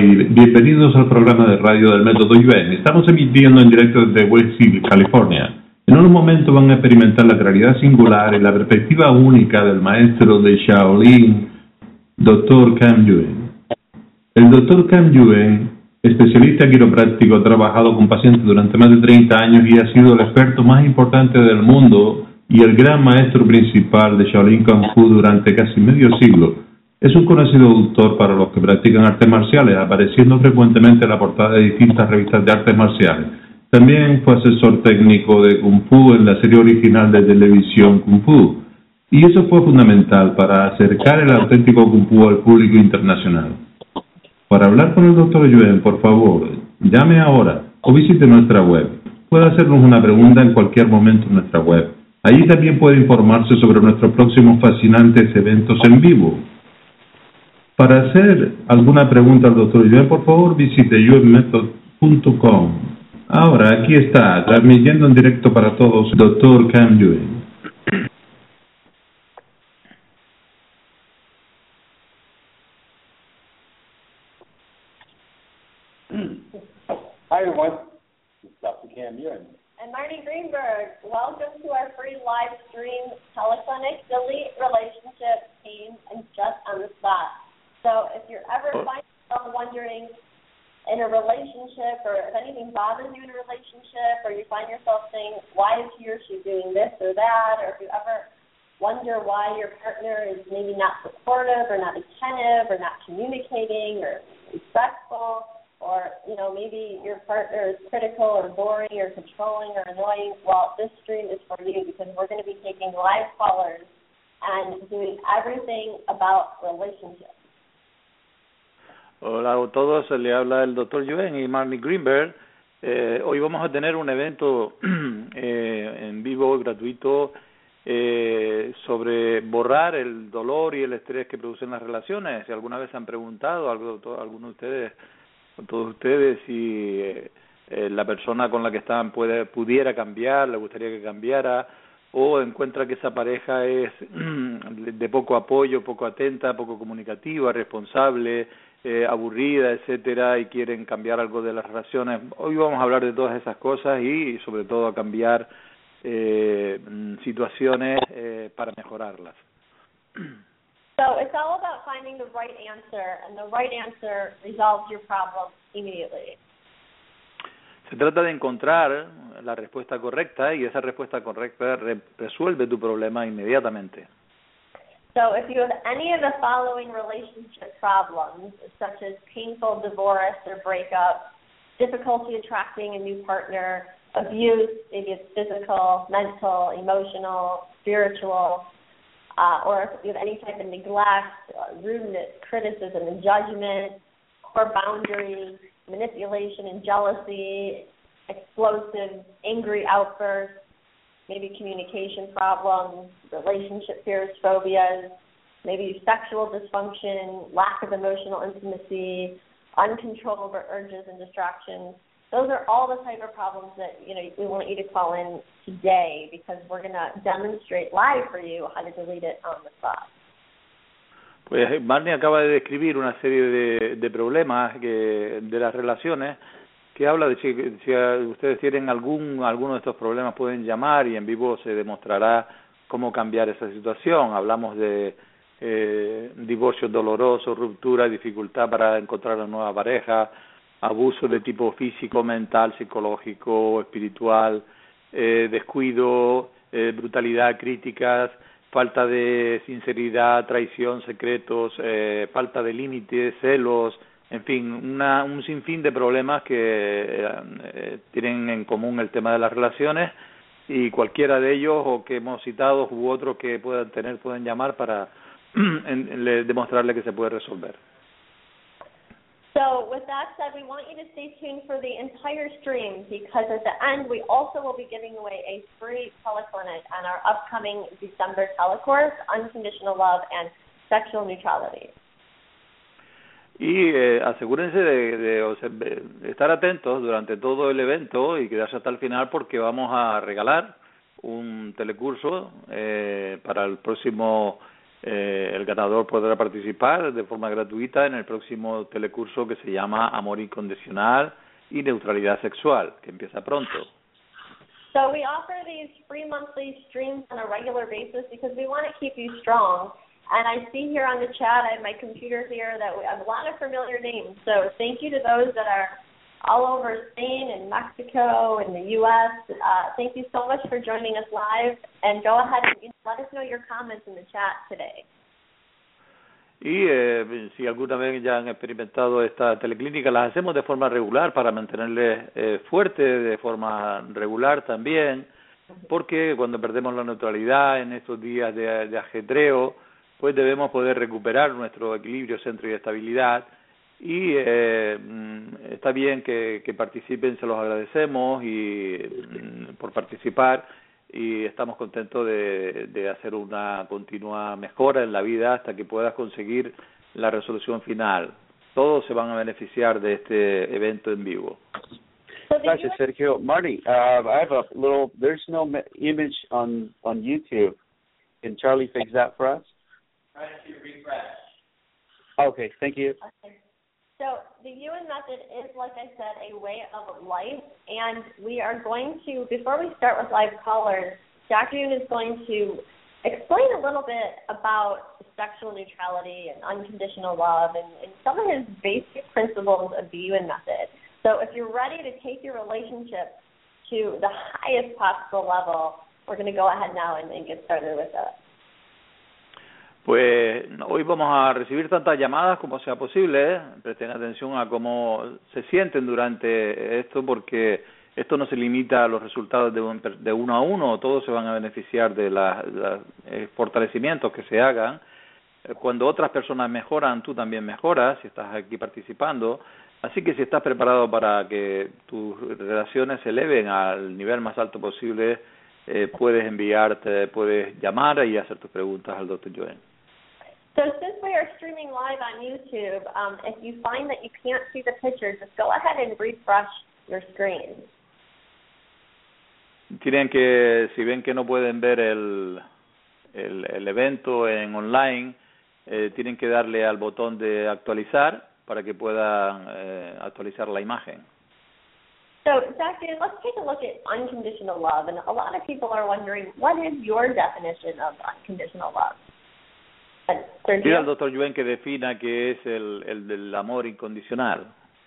y bienvenidos al programa de radio del Método Yuen. Estamos emitiendo en directo desde West Hill, California. En unos momentos van a experimentar la claridad singular y la perspectiva única del maestro de Shaolin, Dr. Cam Yuen. El Dr. Cam Yuen, especialista quiropráctico, ha trabajado con pacientes durante más de 30 años y ha sido el experto más importante del mundo y el gran maestro principal de Shaolin Kung Fu durante casi medio siglo. Es un conocido autor para los que practican artes marciales, apareciendo frecuentemente en la portada de distintas revistas de artes marciales. También fue asesor técnico de Kung Fu en la serie original de televisión Kung Fu. Y eso fue fundamental para acercar el auténtico Kung Fu al público internacional. Para hablar con el Dr. Yuen, por favor, llame ahora o visite nuestra web. Puede hacernos una pregunta en cualquier momento en nuestra web. Allí también puede informarse sobre nuestros próximos fascinantes eventos en vivo. Para hacer alguna pregunta al Dr. Yuen, por favor, visite yuenmethod.com. Ahora, aquí está, transmitiendo en directo para todos, Dr. Cam Yuen. Hi, everyone. It's Dr. Cam Yuen. And Marty Greenberg. Welcome to our free live stream teleclinic, Delete Relationship Pain and Just on the Spot. So if you're ever finding yourself wondering in a relationship, or if anything bothers you in a relationship, or you find yourself saying, why is he or she doing this or that, or if you ever wonder why your partner is maybe not supportive or not attentive or not communicating or respectful, or, you know, maybe your partner is critical or boring or controlling or annoying, well, this stream is for you because we're going to be taking live callers and doing everything about relationships. Hola a todos, le habla el Dr. Yuen y Marty Greenberg. Hoy vamos a tener un evento en vivo, gratuito, sobre borrar el dolor y el estrés que producen las relaciones. Si alguna vez han preguntado, algunos de ustedes, todos ustedes, si la persona con la que están pudiera cambiar, le gustaría que cambiara, o encuentra que esa pareja es de poco apoyo, poco atenta, poco comunicativa, responsable, aburrida, etcétera, y quieren cambiar algo de las relaciones. Hoy vamos a hablar de todas esas cosas y sobre todo a cambiar situaciones para mejorarlas. So it's all about finding the right answer, and the right answer resolves your problem immediately. Se trata de encontrar la respuesta correcta y esa respuesta correcta resuelve tu problema inmediatamente. So if you have any of the following relationship problems, such as painful divorce or breakup, difficulty attracting a new partner, abuse, maybe it's physical, mental, emotional, spiritual, or if you have any type of neglect, rudeness, criticism, and judgment, core boundaries, manipulation and jealousy, explosive, angry outbursts, maybe communication problems, relationship fears, phobias, maybe sexual dysfunction, lack of emotional intimacy, uncontrollable urges and distractions. Those are all the type of problems that, you know, we want you to call in today because we're going to demonstrate live for you how to delete it on the spot. Pues Barney acaba de describir una serie de problemas de las relaciones que habla de si ustedes tienen alguno de estos problemas pueden llamar y en vivo se demostrará cómo cambiar esa situación. Hablamos de divorcio doloroso, ruptura, dificultad para encontrar una nueva pareja, abuso de tipo físico, mental, psicológico, espiritual, descuido, brutalidad, críticas, falta de sinceridad, traición, secretos, falta de límites, celos, en fin, un sinfín de problemas que tienen en común el tema de las relaciones y cualquiera de ellos o que hemos citado u otros que puedan tener pueden llamar para demostrarle que se puede resolver. So with that said, we want you to stay tuned for the entire stream because at the end we also will be giving away a free teleclinic on our upcoming December telecourse, Unconditional Love and Sexual Neutrality. Y asegúrense de estar atentos durante todo el evento y quedarse hasta el final porque vamos a regalar un telecurso para el próximo el ganador podrá participar de forma gratuita en el próximo telecurso que se llama Amor Incondicional y Neutralidad Sexual, que empieza pronto. So we offer these free monthly streams on a regular basis because we want to keep you strong. And I see here on the chat, I have my computer here, that we have a lot of familiar names. So thank you to those that are all over Spain and Mexico and the U.S. Thank you so much for joining us live. And go ahead and let us know your comments in the chat today. Y si alguna vez ya han experimentado esta teleclínica, las hacemos de forma regular para mantenerles fuerte de forma regular también, porque cuando perdemos la neutralidad en estos días de ajetreo, pues debemos poder recuperar nuestro equilibrio, centro y estabilidad. Y está bien que participen, se los agradecemos y por participar, y estamos contentos de hacer una continua mejora en la vida hasta que puedas conseguir la resolución final. Todos se van a beneficiar de este evento en vivo. Gracias, Sergio. Marty, I have a little, there's no image on YouTube. Can Charlie fix that for us? Try to refresh. Okay, thank you. Okay. So the UN method is, like I said, a way of life, and we are going to, before we start with live callers, Dr. Yun is going to explain a little bit about sexual neutrality and unconditional love and some of his basic principles of the UN method. So if you're ready to take your relationship to the highest possible level, we're going to go ahead now and get started with it. Pues hoy vamos a recibir tantas llamadas como sea posible. Presten atención a cómo se sienten durante esto, porque esto no se limita a los resultados de uno a uno. Todos se van a beneficiar de los fortalecimientos que se hagan. Cuando otras personas mejoran, tú también mejoras si estás aquí participando. Así que si estás preparado para que tus relaciones se eleven al nivel más alto posible, puedes llamar y hacer tus preguntas al Dr. Yuen. So since we are streaming live on YouTube, if you find that you can't see the picture, just go ahead and refresh your screen. Si ven que no pueden ver el evento en online, tienen que darle al botón de actualizar para que puedan actualizar la imagen. So, Dr. let's take a look at unconditional love. And a lot of people are wondering, what is your definition of unconditional love? Pide al Dr. Yuen que defina qué es el del amor incondicional.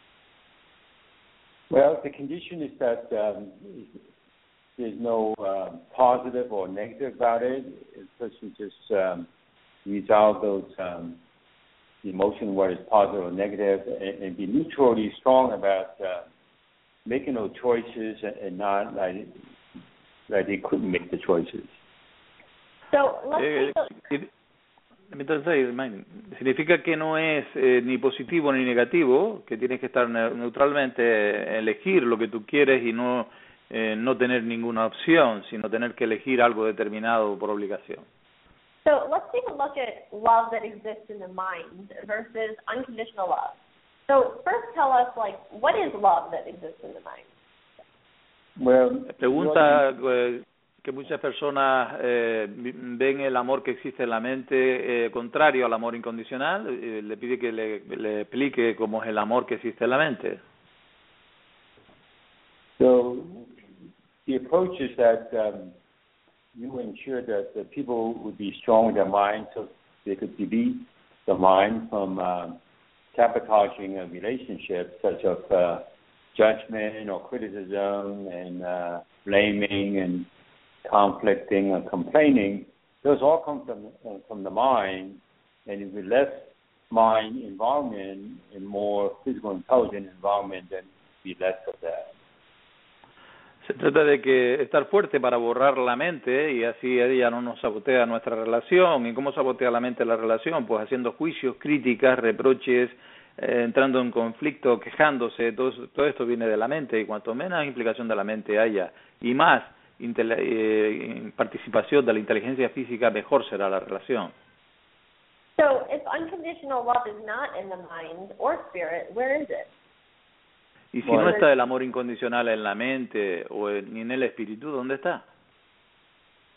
Well, the condition is that there's no positive or negative about it. A person just resolve those emotions, whether it's positive or negative, and be neutrally strong about making those choices and not like they couldn't make the choices. So let's Entonces, significa que no es ni positivo ni negativo, que tienes que estar neutralmente, elegir lo que tú quieres y no tener ninguna opción, sino tener que elegir algo determinado por obligación. So let's take a look at love that exists in the mind versus unconditional love. So first tell us, like, what is love that exists in the mind? Well, pregunta que muchas personas ven el amor que existe en la mente contrario al amor incondicional. Le pide que le explique cómo es el amor que existe en la mente. So the approach is that you ensure that the people would be strong in their mind, so they could delete the mind from sabotaging a relationship, such as judgment or criticism and blaming and conflicting and complaining. Those all come from the mind, and with less mind involvement and more physical intelligent involvement, then be less of that. Se trata de que estar fuerte para borrar la mente y así ella no nos sabotea nuestra relación. ¿Y cómo sabotea la mente la relación? Pues haciendo juicios, críticas, reproches, entrando en conflicto, quejándose. Todo esto viene de la mente, y cuanto menos implicación de la mente haya y más participación de la inteligencia física, mejor será la relación. So if unconditional love is not in the mind or spirit, where is it? Y si no está el amor incondicional en la mente ni en el espíritu, ¿dónde está?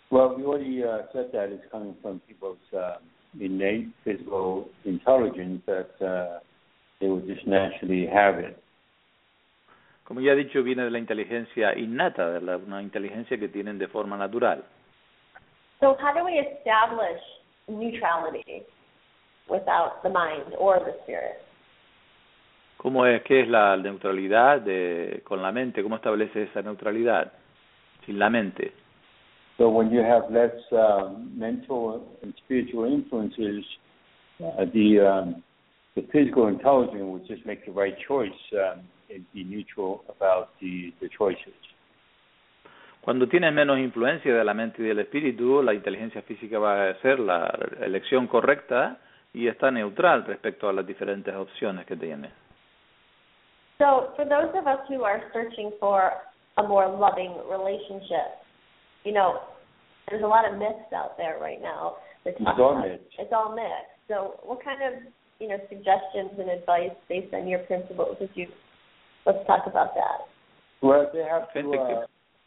Well, we already said that it's coming from people's innate physical intelligence that they would just naturally have it. Como ya he dicho, viene de la inteligencia innata, de una inteligencia que tienen de forma natural. So how do we establish neutrality without the mind or the spirit? ¿Qué es la neutralidad con la mente? ¿Cómo establece esa neutralidad sin la mente? So when you have less mental and spiritual influences, the physical intelligence will just make the right choice and be neutral about the choices. Cuando tienes menos influencia de la mente y del espíritu, la inteligencia física va a hacer la elección correcta y está neutral respecto a las diferentes opciones que tiene. So for those of us who are searching for a more loving relationship, you know, there's a lot of myths out there right now. It's all myths. It's all myths. So what kind of, you know, suggestions and advice based on your principles would you, let's talk about that. Well, they have to...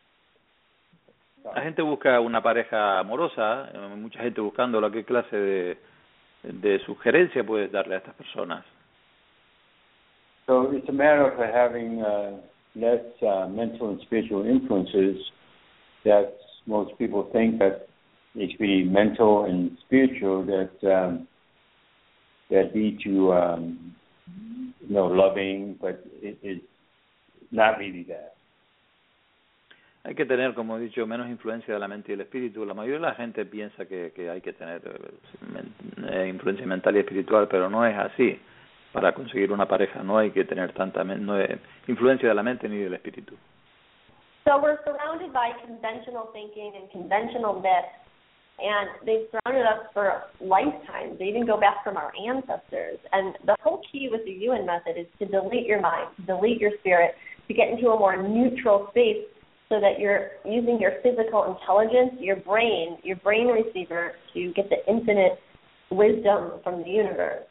La gente busca una pareja amorosa, mucha gente buscando qué clase de sugerencia puedes darle a estas personas. So it's a matter of having less mental and spiritual influences. That most people think that it's really mental and spiritual that lead to loving, but it's not really that. Hay que tener, como he dicho, menos influencia de la mente y el espíritu. La mayoría de la gente piensa que hay que tener influencia mental y espiritual, pero no es así. Para conseguir una pareja no hay que tener tanta influencia de la mente ni del espíritu. So we're surrounded by conventional thinking and conventional myths, and they've surrounded us for lifetimes. They even go back from our ancestors. And the whole key with the Yuen method is to delete your mind, to delete your spirit, to get into a more neutral space so that you're using your physical intelligence, your brain receiver, to get the infinite wisdom from the universe.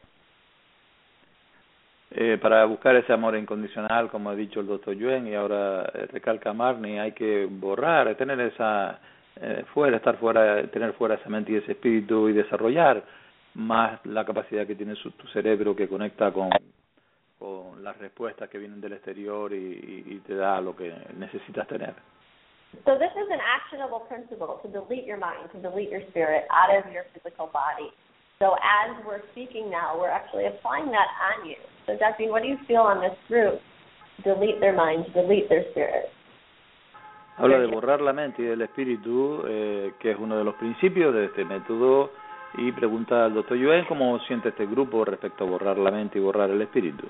Para buscar ese amor incondicional, como ha dicho el Dr. Yuen y ahora recalca Marnie, hay que borrar, tener estar fuera, tener fuera esa mente y ese espíritu y desarrollar más la capacidad que tiene tu cerebro que conecta con las respuestas que vienen del exterior y te da lo que necesitas tener. So this is an actionable principle, to delete your mind, to delete your spirit out of your physical body. So as we're speaking now, we're actually applying that on you. So Dr. what do you feel on this group? Delete their mind, delete their spirit. Habla de borrar la mente y el espíritu, que es uno de los principios de este método, y pregunta al Dr. Yuen cómo siente este grupo respecto a borrar la mente y borrar el espíritu.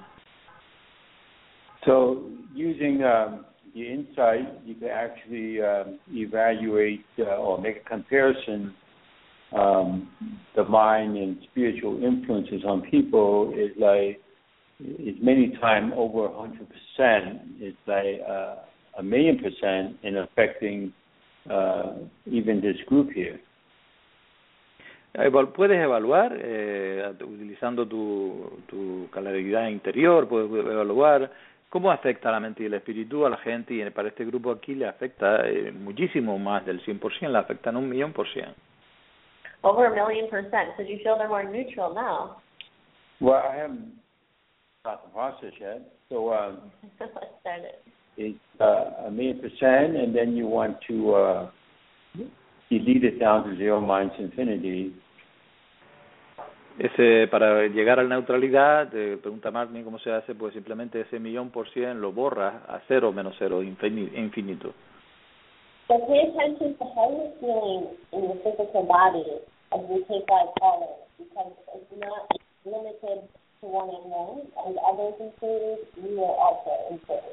So using the insight, you can actually evaluate or make a comparison. The mind and spiritual influences on people is many times over 100%. It's like 1,000,000% in affecting even this group here. Puedes evaluar utilizando tu claridad interior, puedes evaluar cómo afecta la mente y el espíritu a la gente, y para este grupo aquí le afecta muchísimo más del 100%, le afectan 1,000,000%. Over 1,000,000%. So do you feel they're more neutral now? Well, I haven't got the process yet. So Let's start it. It's 1,000,000%, and then you want to delete it down to zero minus infinity. Para llegar a la neutralidad, pregunta Marnie cómo se hace, pues simplemente ese 1,000,000% lo borras a cero menos cero, infinito. So pay attention to how you're feeling in your physical body as we take that color, because it's not limited to one-on-one, and others included, you will also include.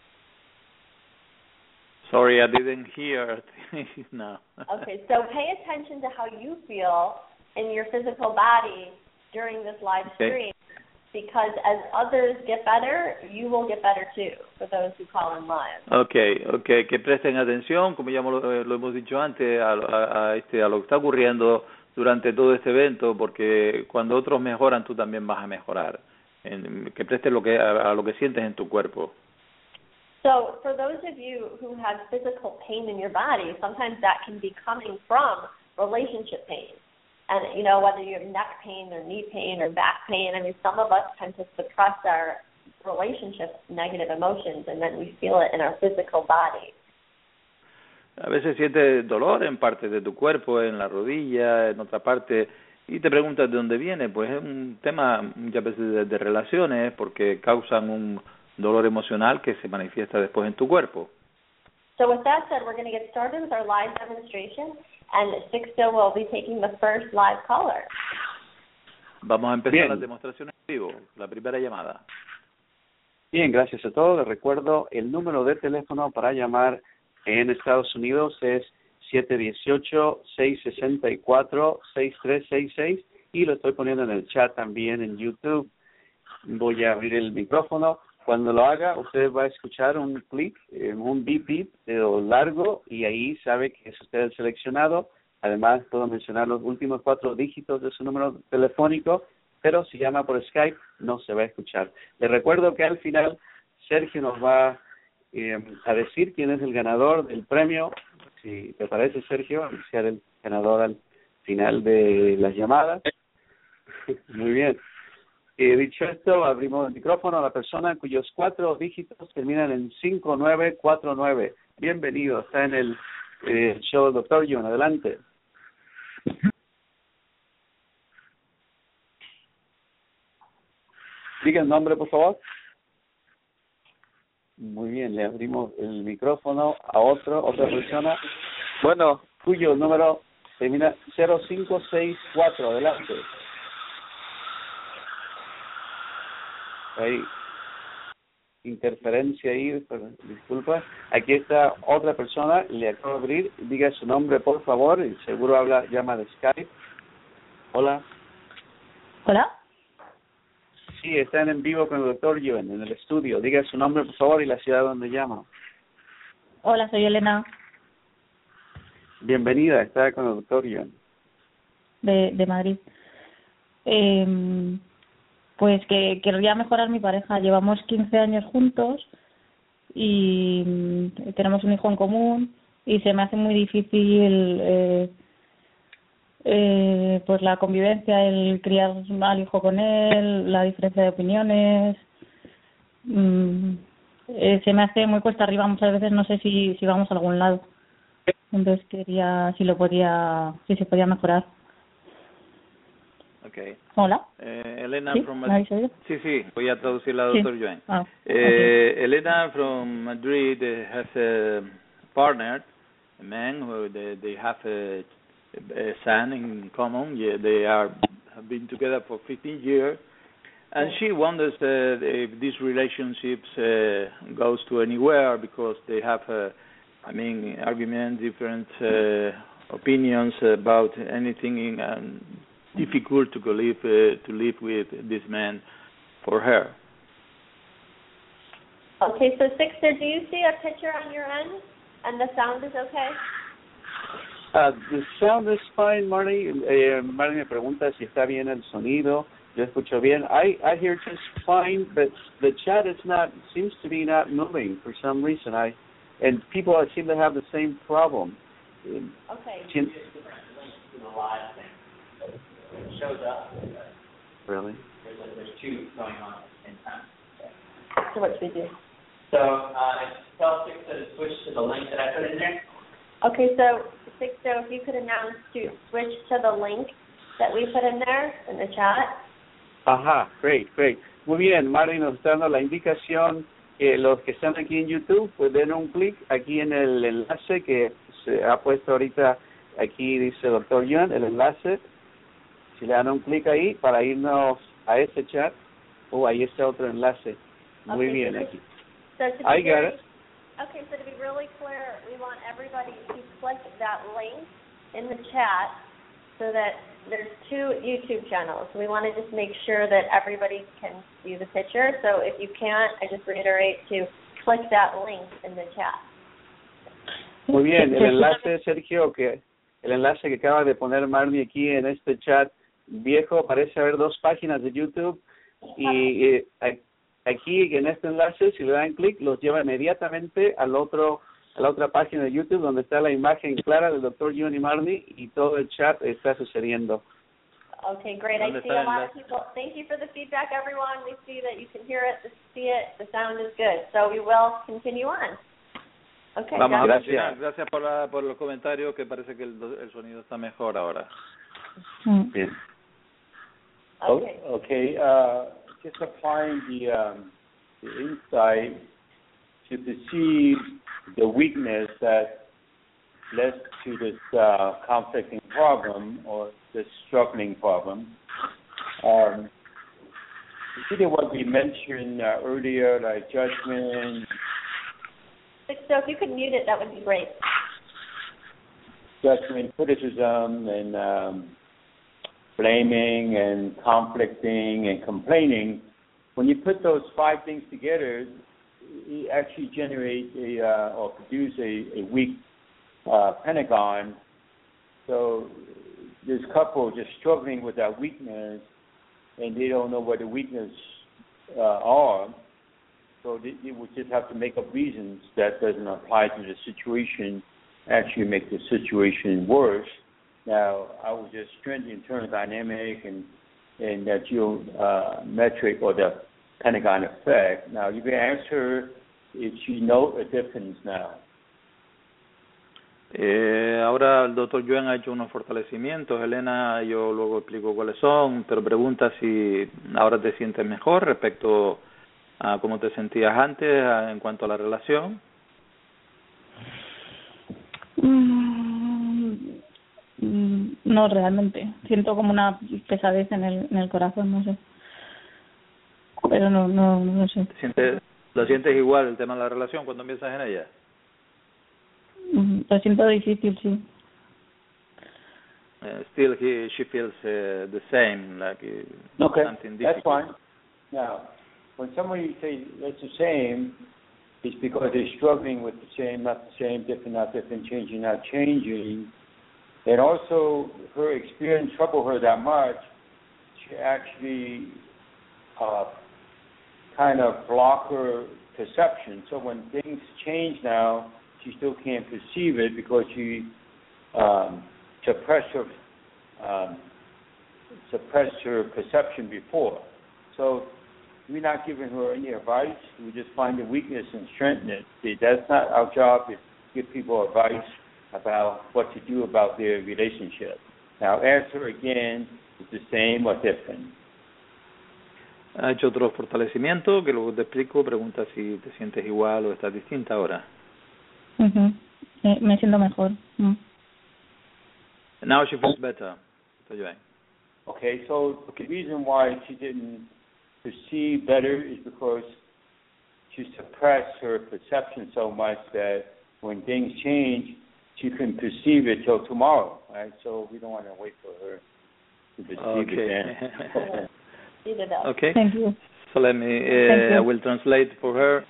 Sorry, I didn't hear. No. Okay, so pay attention to how you feel in your physical body during this live stream, because as others get better, you will get better too, for those who call in live. Okay, que presten atención, como ya lo hemos dicho antes, a lo que está ocurriendo durante todo este evento, porque cuando otros mejoran, tú también vas a mejorar. Que prestes a lo que sientes en tu cuerpo. So for those of you who have physical pain in your body, sometimes that can be coming from relationship pain. And, you know, whether you have neck pain or knee pain or back pain, I mean, some of us tend to suppress our relationship negative emotions, and then we feel it in our physical body. A veces sientes dolor en parte de tu cuerpo, en la rodilla, en otra parte, y te preguntas de dónde viene. Pues es un tema muchas veces de relaciones, porque causan un dolor emocional que se manifiesta después en tu cuerpo. So with that said, we're going to get started with our live demonstration, and Sixto will be taking the first live caller. Vamos a empezar Bien. las demostraciones en vivo, la primera llamada. Bien, gracias a todos. Les recuerdo el número de teléfono para llamar en Estados Unidos es 718-664-6366 y lo estoy poniendo en el chat también en YouTube. Voy a abrir el micrófono. Cuando lo haga, usted va a escuchar un clic, un beep beep largo y ahí sabe que es usted el seleccionado. Además, puedo mencionar los últimos 4 dígitos de su número telefónico, pero si llama por Skype no se va a escuchar. Les recuerdo que al final Sergio nos va a decir quién es el ganador del premio. Si te parece, Sergio, anunciar el ganador al final de las llamadas. Muy bien. Dicho esto, abrimos el micrófono a la persona cuyos 4 dígitos terminan en 5949. Bienvenido, está en el show del Dr. John. Adelante. Diga el nombre, por favor. Muy bien, le abrimos el micrófono a otra persona. Bueno, cuyo número termina 0564. Adelante. Hay interferencia ahí, disculpa. Aquí está otra persona, le acabo de abrir. Diga su nombre, por favor, y seguro llama de Skype. Hola. ¿Hola? Sí, están en vivo con el doctor Yuen en el estudio. Diga su nombre, por favor, y la ciudad donde llama. Hola, soy Elena, Bienvenida, está con el doctor Yuen. de Madrid. Pues que querría mejorar mi pareja. Llevamos 15 años juntos y tenemos un hijo en común y se me hace muy difícil pues la convivencia, el criar al hijo con él, la diferencia de opiniones. Se me hace muy cuesta arriba muchas veces, no sé si vamos a algún lado. Entonces quería si se podía mejorar. Okay. Hola. Elena ¿Sí? from ¿Me habéis oído? Sí, voy a traducirla a Sí. Dr. Joan. Okay. Elena from Madrid has a partner, a man who they have a son in common. Yeah, they have been together for 15 years, and she wonders if this relationship goes to anywhere because they have, arguments, different opinions about anything, and difficult to live with this man for her. Okay, so Sixto, do you see a picture on your end? And the sound is okay? The sound is fine, Marty. Marty me pregunta si está bien el sonido. Yo escucho bien. I hear just fine, but the chat seems to be not moving for some reason. And people seem to have the same problem. Okay. It shows up. Really? There's 2 going on at the same time. So what should we do? So tell Sixto to switch to the link that I put in there. Okay, so Sixto, if you could announce to switch to the link that we put in there in the chat. Ajá, great. Muy bien, Marty nos está dando la indicación. Los que están aquí en YouTube, pues den un clic aquí en el enlace que se ha puesto ahorita. Aquí dice Dr. Yuan, el enlace. Si le dan un clic ahí para irnos a este chat, ahí está otro enlace. Muy Okay, bien so aquí. I got it. Okay, so to be really clear, we want everybody to click that link in the chat so that there's 2 YouTube channels. We want to just make sure that everybody can see the picture. So if you can't, I just reiterate to click that link in the chat. Muy bien, el enlace, Sergio, el enlace que acaba de poner Marnie aquí en este chat viejo, parece haber 2 páginas de YouTube y Aquí en este enlace, si le dan clic, los lleva inmediatamente a la otra página de YouTube donde está la imagen clara del Dr. Giovanni Marni y todo el chat está sucediendo. Okay, great. I see a lot of people. Thank you for the feedback, everyone. We see that you can hear it, see it, the sound is good. So we will continue on. Okay. Vamos, gracias. Gracias por los comentarios, que parece que el sonido está mejor ahora. Bien. Okay. Just applying the insight to perceive the weakness that led to this conflicting problem or this struggling problem. Consider what we mentioned earlier, like judgment. So if you could mute it, that would be great. Judgment, criticism, and blaming, and conflicting, and complaining. When you put those 5 things together, it actually generates or produce a weak pentagon. So this couple just struggling with that weakness, and they don't know what the weakness are. So they would just have to make up reasons that doesn't apply to the situation, actually make the situation worse. Now, I was just strengthening internal dynamic and that geometric or the Pentagon effect. Now, you can ask her if she knows a difference now. Ahora el doctor Yuen ha hecho unos fortalecimientos. Elena, yo luego explico cuáles son, pero pregunta si ahora te sientes mejor respecto a cómo te sentías antes en cuanto a la relación. No, realmente. Siento como una pesadez en el corazón, no sé. Pero no sé. ¿Lo sientes igual el tema de la relación cuando piensas en ella? Lo siento difícil, sí. Still she feels the same, like something difficult. That's fine. Now, when somebody says it's the same, it's because they're struggling with the same, not the same, different, not different, changing, not changing. And also, her experience troubled her that much, she actually kind of block her perception. So when things change now, she still can't perceive it because she suppressed her perception before. So we're not giving her any advice. We just find the weakness and strengthen it. See, that's not our job, is to give people advice about what to do about their relationship. Now, answer again, is the same or different. Ha hecho otro fortalecimiento que luego te explico. Pregunta si te sientes igual o estás distinta ahora. Me siento mejor. Now she feels better. Okay, so the reason why she didn't perceive better is because she suppressed her perception so much that when things change, she couldn't perceive it till tomorrow, right? So we don't want to wait for her to perceive it then. Okay. Thank you. So let me, I will translate for her.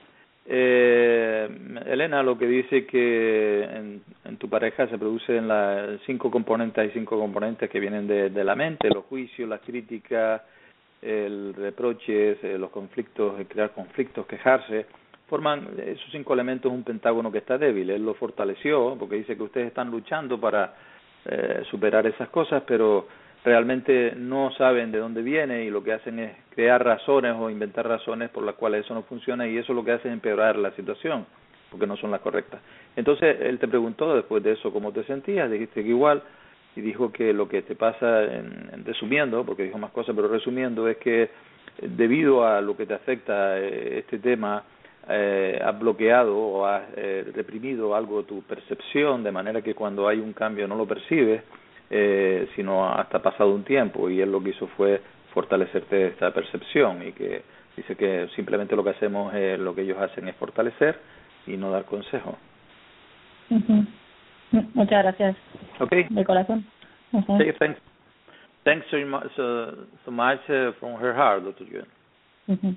Elena, lo que dice que en tu pareja se producen hay 5 componentes que vienen de la mente: los juicios, las críticas, el reproches, los conflictos, crear conflictos, quejarse. Forman esos 5 elementos un pentágono que está débil. Él lo fortaleció porque dice que ustedes están luchando para superar esas cosas, pero realmente no saben de dónde viene y lo que hacen es crear razones o inventar razones por las cuales eso no funciona, y eso lo que hace es empeorar la situación porque no son las correctas. Entonces él te preguntó después de eso cómo te sentías, dijiste que igual, y dijo que lo que te pasa, en resumiendo, porque dijo más cosas, pero resumiendo, es que debido a lo que te afecta este tema, has bloqueado o has reprimido algo tu percepción, de manera que cuando hay un cambio no lo percibes, sino hasta pasado un tiempo, y él lo que hizo fue fortalecerte esta percepción, y que dice que simplemente lo que hacemos, lo que ellos hacen es fortalecer y no dar consejo. Muchas gracias. Okay. De corazón. Okay, thanks so much from her heart, Dr. Yuen.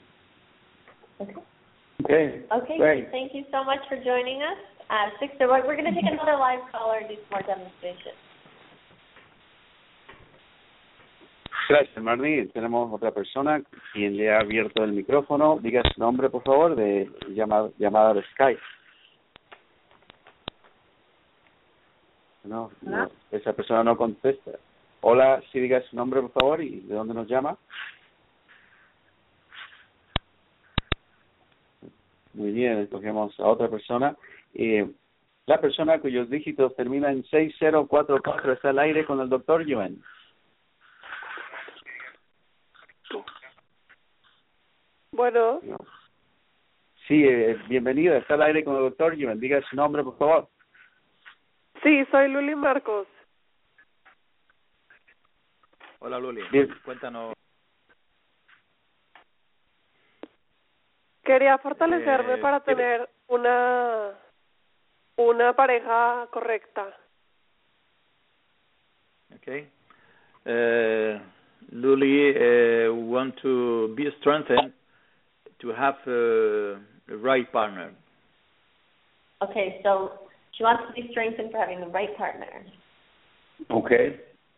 Okay, great. Thank you so much for joining us. Sixter, we're going to take another live caller and do some more demonstrations. Gracias, Marnie. Tenemos otra persona quien le ha abierto el micrófono. Diga su nombre, por favor, de llamada de Skype. No, esa persona no contesta. Hola, sí, diga su nombre, por favor, y de dónde nos llama. Muy bien, escogemos a otra persona. La persona cuyos dígitos termina en 6044 está al aire con el doctor Yuen. Bueno. Sí, bienvenida, está al aire con el doctor Yuen. Diga su nombre, por favor. Sí, soy Luli Marcos. Hola, Luli. Bien. Cuéntanos. Quería fortalecerme para tener una pareja correcta. Okay. Luli want to be strengthened to have a right partner. Okay, so she wants to be strengthened for having the right partner. Okay.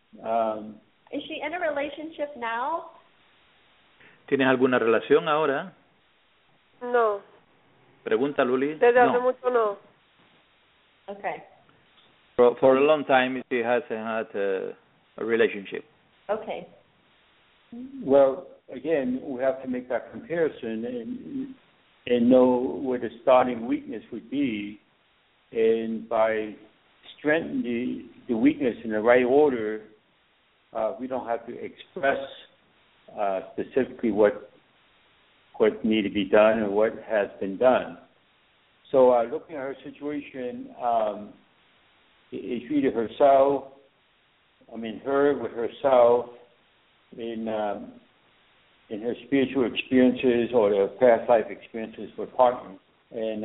Is she in a relationship now? ¿Tienes alguna relación ahora? No. Pregunta Luli. Desde hace mucho no. Okay. For a long time she hasn't had a relationship. Okay. Well, again, we have to make that comparison and know where the starting weakness would be, and by strengthening the weakness in the right order, we don't have to express specifically what need to be done or what has been done. So looking at her situation, it's either herself, her with herself in her spiritual experiences or her past life experiences with partners, and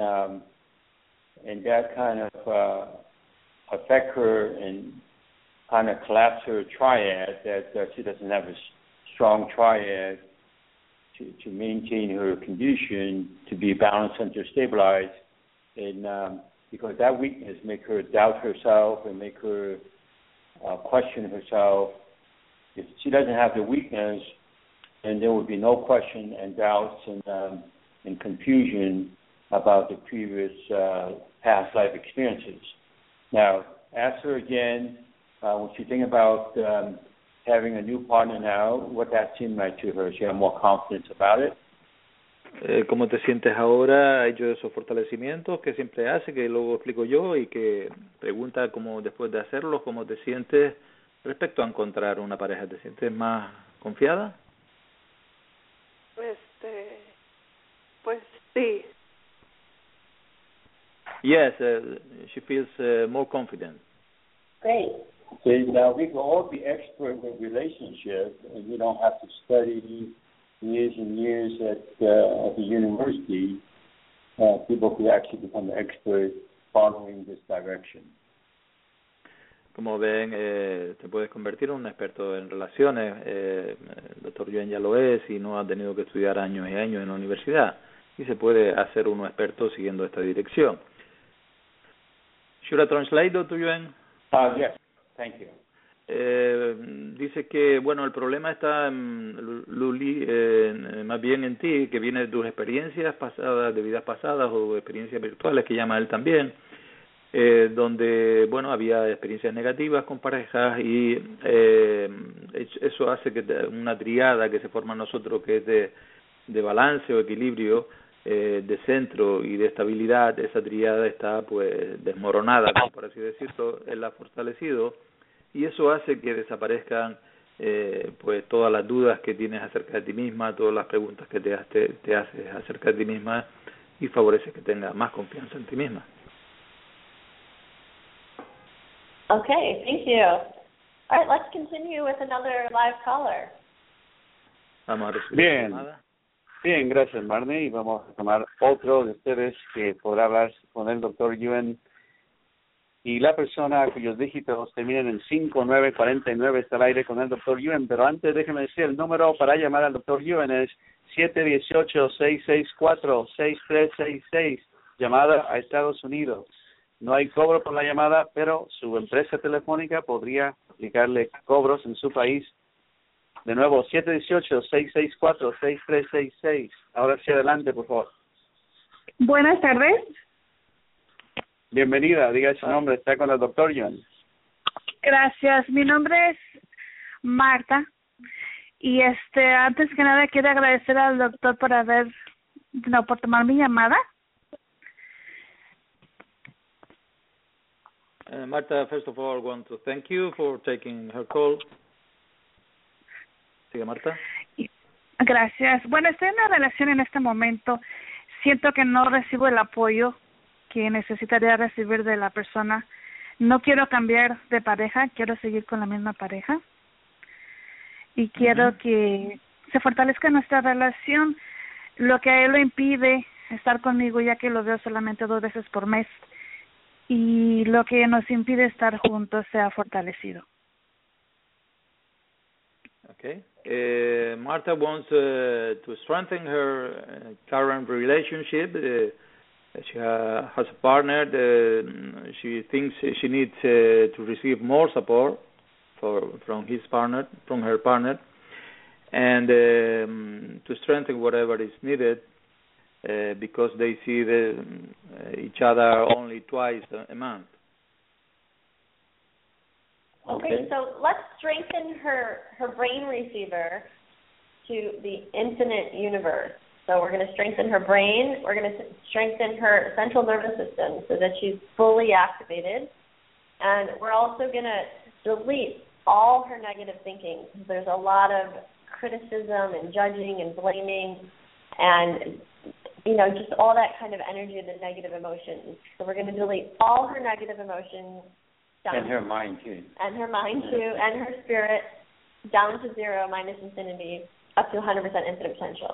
that kind of affect her and kind of collapse her triad, that she doesn't have a strong triad to maintain her condition, to be balanced and to stabilize, and because that weakness make her doubt herself and make her question herself. If she doesn't have the weakness, then there would be no question and doubts and confusion about the previous past life experiences. Now, ask her again, when she think about having a new partner now, what that seemed like to her. She had more confidence about it. ¿Cómo te sientes ahora? Ha hecho esos fortalecimientos que siempre hace, que luego explico yo, y que pregunta cómo después de hacerlos, cómo te sientes respecto a encontrar una pareja. ¿Te sientes más confiada? Pues sí. Yes, she feels more confident. Great. Okay, now we can all be expert with relationships, and we don't have to study years and years at the university. People could actually become experts following this direction. Como ven, te puedes convertir en un experto en relaciones. El doctor Yuen ya lo es y no ha tenido que estudiar años y años en la universidad. Y se puede hacer uno experto siguiendo esta dirección. Should I translate, Dr. Yuen? Yes, thank you. Dice que, bueno, el problema está, Luli, más bien en ti, que viene de tus experiencias pasadas, de vidas pasadas o experiencias virtuales, que llama él también, donde, bueno, había experiencias negativas con parejas y eso hace que una triada que se forma en nosotros, que es de balance o equilibrio, de centro y de estabilidad, esa triada está pues desmoronada, como por así decirlo. Él la ha fortalecido y eso hace que desaparezcan pues todas las dudas que tienes acerca de ti misma, todas las preguntas que te haces acerca de ti misma, y favorece que tengas más confianza en ti misma. Okay, thank you. All right, let's continue with another live caller. Vamos a recibir la llamada. Bien, gracias, Marnie. Y vamos a tomar otro de ustedes que podrá hablar con el doctor Yuen. Y la persona cuyos dígitos terminan en 5949 está al aire con el doctor Yuen. Pero antes déjeme decir, el número para llamar al doctor Yuen es 718-664-6366. Llamada a Estados Unidos. No hay cobro por la llamada, pero su empresa telefónica podría aplicarle cobros en su país De nuevo, 718-664-6366. Ahora sí, adelante, por favor. Buenas tardes. Bienvenida, diga su nombre, está con el doctor John. Gracias. Mi nombre es Marta. Y antes que nada quiero agradecer al doctor por por tomar mi llamada. Marta, first of all, want to thank you for taking her call. Sigue, Marta. Gracias. Bueno, estoy en una relación en este momento. Siento que no recibo el apoyo que necesitaría recibir de la persona. No quiero cambiar de pareja, quiero seguir con la misma pareja. Y quiero que se fortalezca nuestra relación. Lo que a él lo impide estar conmigo, ya que lo veo solamente 2 veces por mes. Y lo que nos impide estar juntos se ha fortalecido. Okay. Marta wants to strengthen her current relationship. She has a partner. She thinks she needs to receive more support from her partner, and to strengthen whatever is needed, because they see each other only twice a month. Okay, so let's strengthen her brain receiver to the infinite universe. So we're going to strengthen her brain. We're going to strengthen her central nervous system so that she's fully activated. And we're also going to delete all her negative thinking. There's a lot of criticism and judging and blaming and, just all that kind of energy of the negative emotions. So we're going to delete all her negative emotions. And her mind, too. And her mind, too, and her spirit, down to 0, minus infinity, up to 100% infinite potential.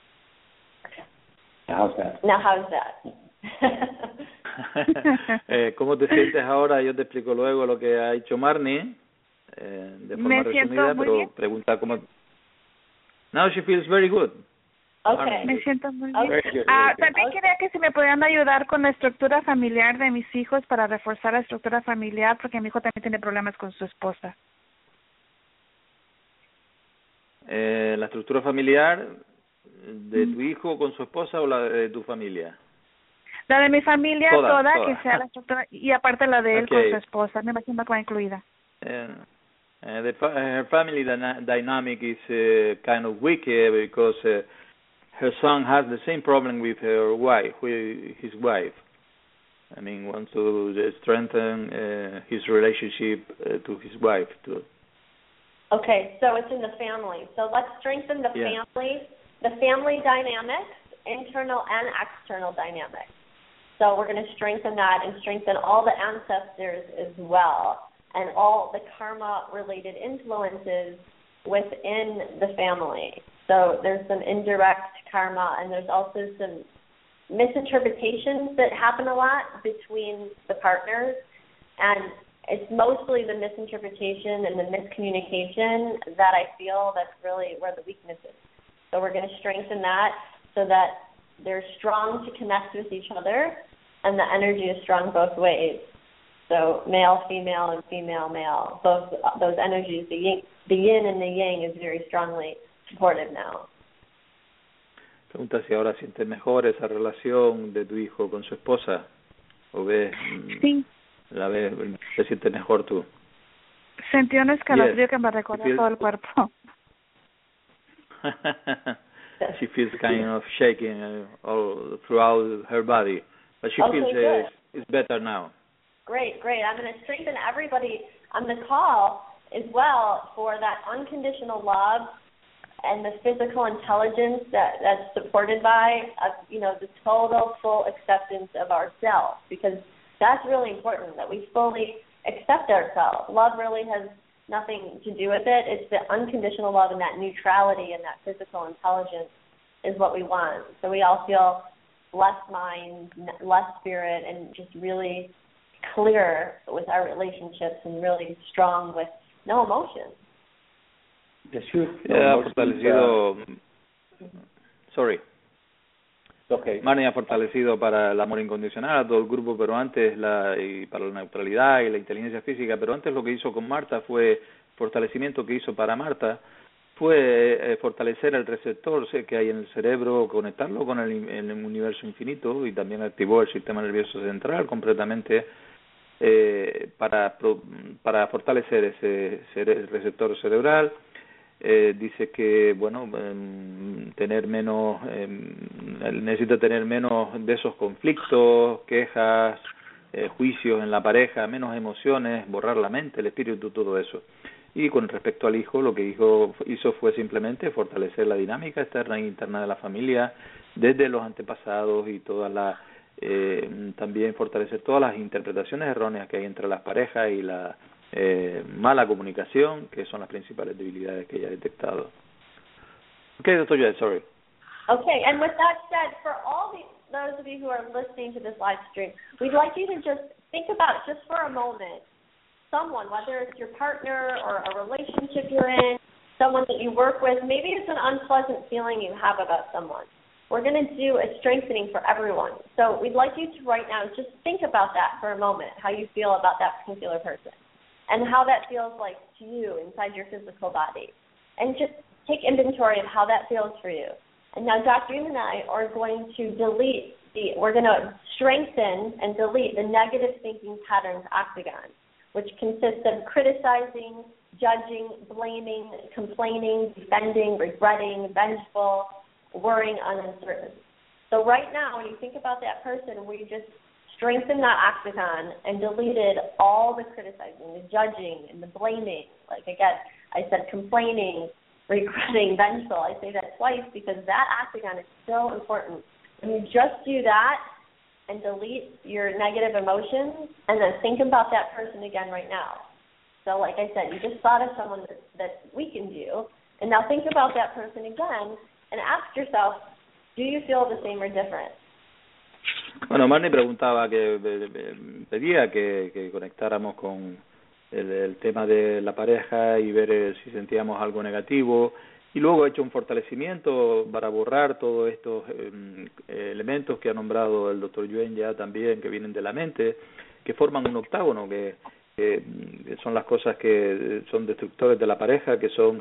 How's that? Now, how's that? ¿Cómo te sientes ahora? Yo te explico luego lo que ha hecho Marnie, de forma resumida, pero bien. Pregunta cómo... Now she feels very good. Okay. Me siento muy bien. También quería que si me podían ayudar con la estructura familiar de mis hijos para reforzar la estructura familiar, porque mi hijo también tiene problemas con su esposa. ¿La estructura familiar de tu hijo con su esposa o la de tu familia? La de mi familia, toda. Que sea la estructura, y aparte la de él con su esposa, me imagino que va incluida. Her family dynamic is kind of weak because her son has the same problem with his wife. I mean, wants to strengthen his relationship to his wife too. Okay, so it's in the family. So let's strengthen the family dynamics, internal and external dynamics. So we're going to strengthen that and strengthen all the ancestors as well, and all the karma-related influences within the family. So there's some indirect karma, and there's also some misinterpretations that happen a lot between the partners, and it's mostly the misinterpretation and the miscommunication that I feel that's really where the weakness is. So we're going to strengthen that so that they're strong to connect with each other, and the energy is strong both ways. So male, female, and female, male. Both those energies, the yin and the yang is very strongly supported now. Pregunta si ahora sientes mejor esa relación de tu hijo con su esposa, o ves, te sientes mejor tú. Sentí un escalofrío que me recorre todo el cuerpo. She feels kind of shaking all throughout her body, but she feels it's better now. Great. I'm going to strengthen everybody on the call as well for that unconditional love and the physical intelligence that's supported by, the total full acceptance of ourselves, because that's really important, that we fully accept ourselves. Love really has nothing to do with it. It's the unconditional love and that neutrality and that physical intelligence is what we want. So we all feel less mind, less spirit, and just really clear with our relationships and really strong with no emotions. Ha fortalecido. Sorry. Okay. Marnie ha fortalecido para el amor incondicional a todo el grupo, pero antes y para la neutralidad y la inteligencia física, pero antes lo que hizo con Marta fue fortalecimiento que hizo para Marta fue fortalecer el receptor que hay en el cerebro, conectarlo con el universo infinito, y también activó el sistema nervioso central completamente para fortalecer ese receptor cerebral. Dice que necesita tener menos de esos conflictos, quejas, juicios en la pareja, menos emociones, borrar la mente, el espíritu, todo eso. Y con respecto al hijo, lo que hizo fue simplemente fortalecer la dinámica externa e interna de la familia desde los antepasados, y también fortalecer todas las interpretaciones erróneas que hay entre las parejas y la mala comunicación, que son las principales debilidades que ella ha detectado. Okay, Dr. Joy, sorry. Okay, and with that said, for all those of you who are listening to this live stream, we'd like you to just think about, just for a moment, someone, whether it's your partner or a relationship you're in, someone that you work with, maybe it's an unpleasant feeling you have about someone. We're going to do a strengthening for everyone. So we'd like you to right now just think about that for a moment, how you feel about that particular person and how that feels like to you inside your physical body. And just take inventory of how that feels for you. And now Dr. Yoon and I are going to we're going to strengthen and delete the negative thinking patterns octagon, which consists of criticizing, judging, blaming, complaining, defending, regretting, vengeful, worrying, and uncertain. So right now, when you think about that person, we just strengthened that octagon and deleted all the criticizing, the judging, and the blaming. Like, again, I said complaining, regretting, vengeful. I say that twice because that octagon is so important. When you just do that and delete your negative emotions and then think about that person again right now. So like I said, you just thought of someone that weakened you, and now think about that person again and ask yourself, do you feel the same or different? Bueno, Marnie pedía que conectáramos con el tema de la pareja y ver si sentíamos algo negativo, y luego he hecho un fortalecimiento para borrar todos estos elementos que ha nombrado el Dr. Yuen ya también, que vienen de la mente, que forman un octágono, que son las cosas que son destructores de la pareja, que son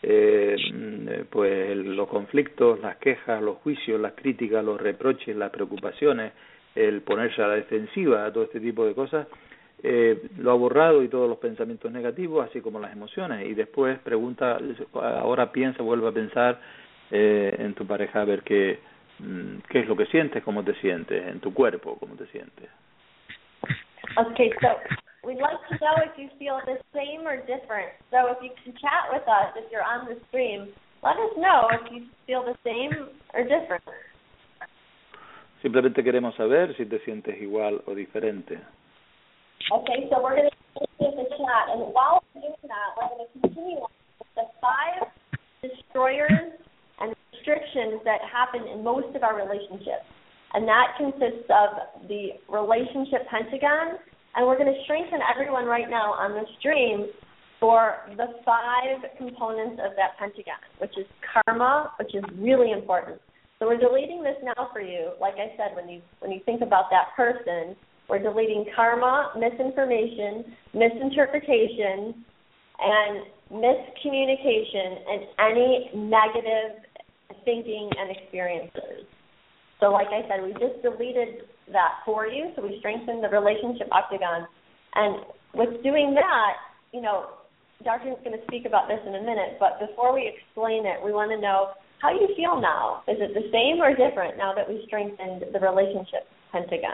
los conflictos, las quejas, los juicios, las críticas, los reproches, las preocupaciones, el ponerse a la defensiva, todo este tipo de cosas. Lo ha borrado, y todos los pensamientos negativos, así como las emociones, y después ahora vuelve a pensar en tu pareja, a ver qué es lo que sientes, cómo te sientes, en tu cuerpo, cómo te sientes. Okay, so we'd like to know if you feel the same or different. So if you can chat with us, if you're on the stream, let us know if you feel the same or different. Simplemente queremos saber si te sientes igual o diferente. Okay, so we're going to do the chat, and while we're doing that, we're going to continue on with the 5 destroyers and restrictions that happen in most of our relationships. And that consists of the relationship pentagon, and we're going to strengthen everyone right now on the stream for the 5 components of that pentagon, which is karma, which is really important. So we're deleting this now for you. Like I said, when you think about that person, we're deleting karma, misinformation, misinterpretation, and miscommunication, and any negative thinking and experiences. So like I said, we just deleted that for you, so we strengthened the relationship octagon. And with doing that, Dr. is going to speak about this in a minute, but before we explain it, we want to know how you feel now. Is it the same or different now that we strengthened the relationship pentagon?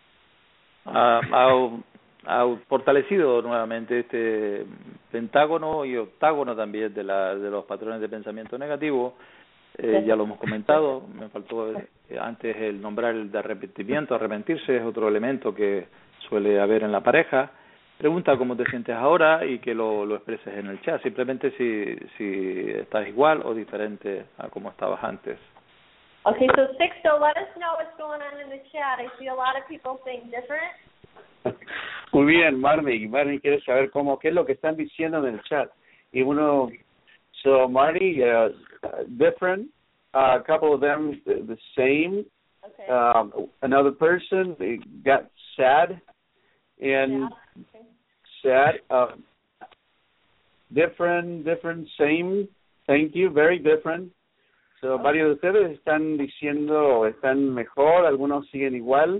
Ha fortalecido nuevamente este pentágono y octágono también de los patrones de pensamiento negativo. Ya lo hemos comentado, me faltó antes el nombrar el de arrepentimiento. Arrepentirse es otro elemento que suele haber en la pareja. Pregunta cómo te sientes ahora y que lo expreses en el chat, simplemente si estás igual o diferente a como estabas antes. Okay, so Sixto, let us know what's going on in the chat. I see a lot of people saying different. Muy bien, Marnie quiere saber qué es lo que están diciendo en el chat. Y so Marnie, different, a couple of them the same. Okay. Another person got sad, and sad, different, same, Thank you. Very different. So, varios de ustedes están diciendo están mejor, algunos siguen igual.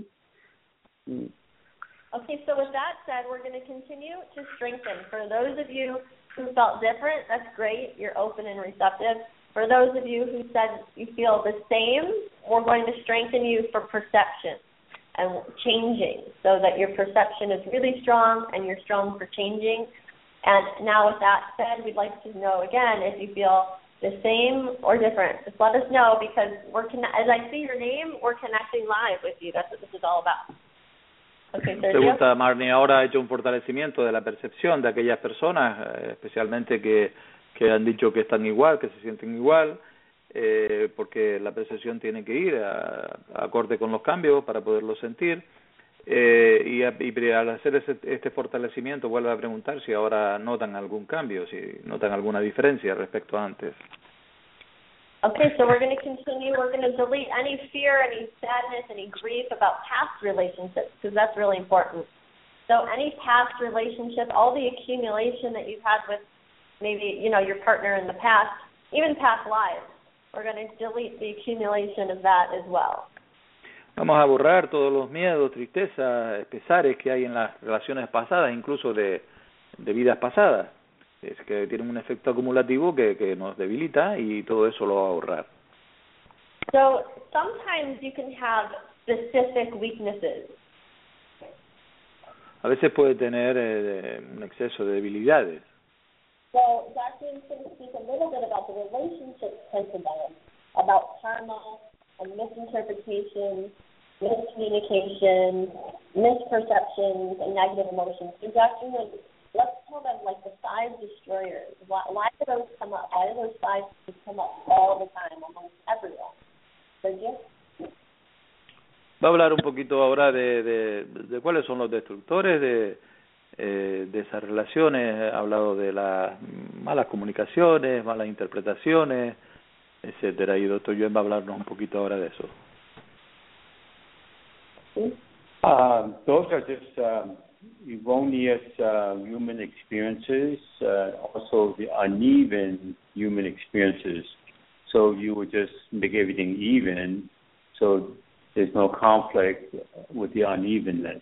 Okay, so with that said, we're going to continue to strengthen. For those of you who felt different, that's great. You're open and receptive. For those of you who said you feel the same, we're going to strengthen you for perception and changing so that your perception is really strong and you're strong for changing. And now with that said, we'd like to know again if you feel the same or different. Just let us know because as I see your name, we're connecting live with you. That's what this is all about. Okay, Sergio. Pregunta Marnie, ahora ha hecho un fortalecimiento de la percepción de aquellas personas, especialmente que han dicho que están igual, que se sienten igual, porque la percepción tiene que ir acorde con los cambios para poderlo sentir. Y al hacer este fortalecimiento vuelve a preguntar si ahora notan algún cambio, si notan alguna diferencia respecto a antes. Okay, so we're going to continue. We're going to delete any fear, any sadness, any grief about past relationships because that's really important. So any past relationship, all the accumulation that you've had with maybe, your partner in the past, even past lives, we're going to delete the accumulation of that as well. Vamos a borrar todos los miedos, tristezas, pesares que hay en las relaciones pasadas, incluso de vidas pasadas. Es que tienen un efecto acumulativo que nos debilita y todo eso lo va a borrar. So sometimes you can have specific weaknesses. A veces puede tener un exceso de debilidades. So Dr. is going to speak a little bit about the relationship principle, about karma and misinterpretations, miscommunications, misperceptions, and negative emotions. So Dr. Wood, let's tell them like the 5 destroyers. Why do those come up? Why do those 5 come up all the time amongst everyone? Sergio? Va a hablar un poquito ahora de cuáles son los destructores de esas relaciones. Ha hablado de las malas comunicaciones, malas interpretaciones, etcétera. Y Dr. Yuen va a hablarnos un poquito ahora de eso. Those are just erroneous human experiences, also the uneven human experiences. So you would just make everything even, so there's no conflict with the unevenness.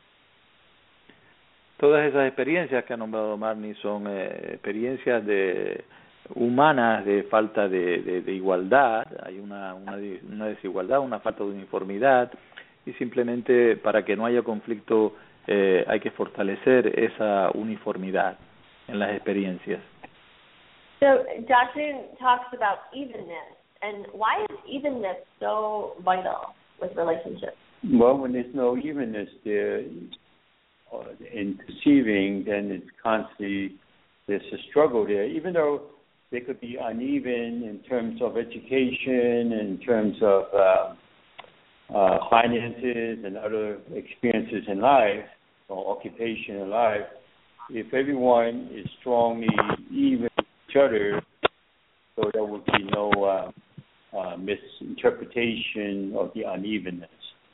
Todas esas experiencias que ha nombrado Marnie son experiencias humanas de falta de igualdad. Hay una desigualdad, una falta de uniformidad, y simplemente para que no haya conflicto hay que fortalecer esa uniformidad en las experiencias. So Dr. talks about evenness, and why is evenness so vital with relationships? Well, when there's no evenness there in perceiving, then it's constantly, there's a struggle there, even though they could be uneven in terms of education, in terms of finances and other experiences in life, or occupation in life. If everyone is strongly even with each other, so there would be no misinterpretation of the unevenness.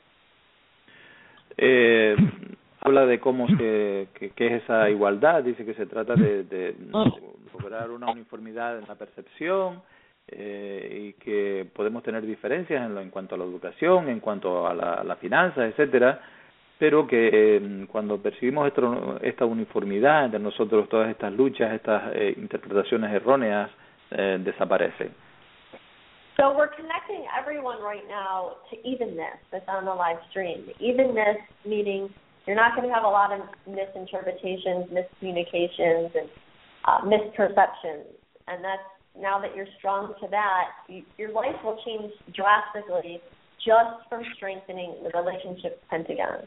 Habla de cómo qué es esa igualdad. Dice que se trata de lograr una uniformidad en la percepción, y que podemos tener diferencias en cuanto a la educación, en cuanto a la finanza, etcétera, pero que cuando percibimos esta uniformidad entre nosotros, todas estas luchas, estas interpretaciones erróneas desaparecen. So we're connecting everyone right now to evenness that's on the live stream. Evenness meaning you're not going to have a lot of misinterpretations, miscommunications, and misperceptions. And that's, now that you're strong to that, your life will change drastically just from strengthening the relationship pentagon.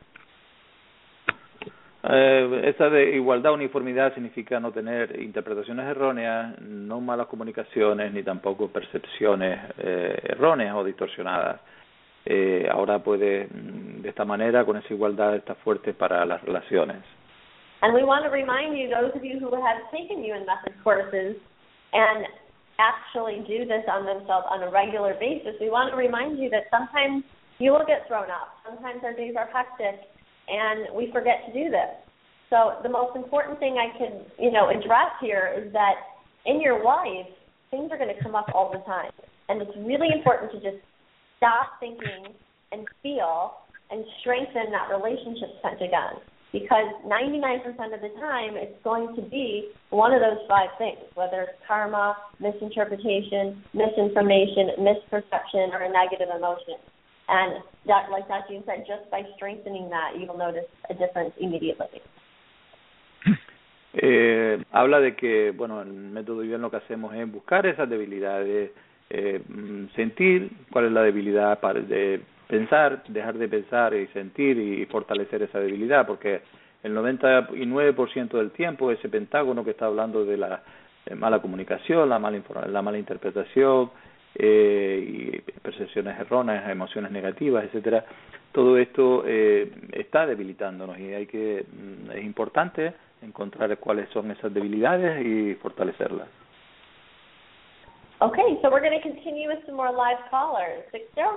Esa de igualdad, uniformidad significa no tener interpretaciones erróneas, no malas comunicaciones, ni tampoco percepciones erróneas o distorsionadas. Ahora puede, de esta manera, con esa igualdad, estar fuerte para las relaciones. And we want to remind you, those of you who have taken UN Method courses and actually do this on themselves on a regular basis, we want to remind you that sometimes you will get thrown off. Sometimes our days are hectic and we forget to do this. So the most important thing I can, address here is that in your life, things are going to come up all the time. And it's really important to just stop thinking and feel and strengthen that relationship pentagon. Because 99% of the time, it's going to be one of those 5 things, whether it's karma, misinterpretation, misinformation, misperception, or a negative emotion. And like Dr. Yuen said, just by strengthening that, you'll notice a difference immediately. Habla de que, bueno, el método Yuen lo que hacemos es buscar esas debilidades, sentir cuál es la debilidad de pensar, dejar de pensar y sentir y fortalecer esa debilidad, porque el 99% del tiempo ese pentágono que está hablando de la mala comunicación, la mala interpretación y percepciones erróneas, emociones negativas, etcétera, todo esto está debilitándonos y es importante encontrar cuáles son esas debilidades y fortalecerlas. Okay, so we're going to continue with some more live callers. Sixto?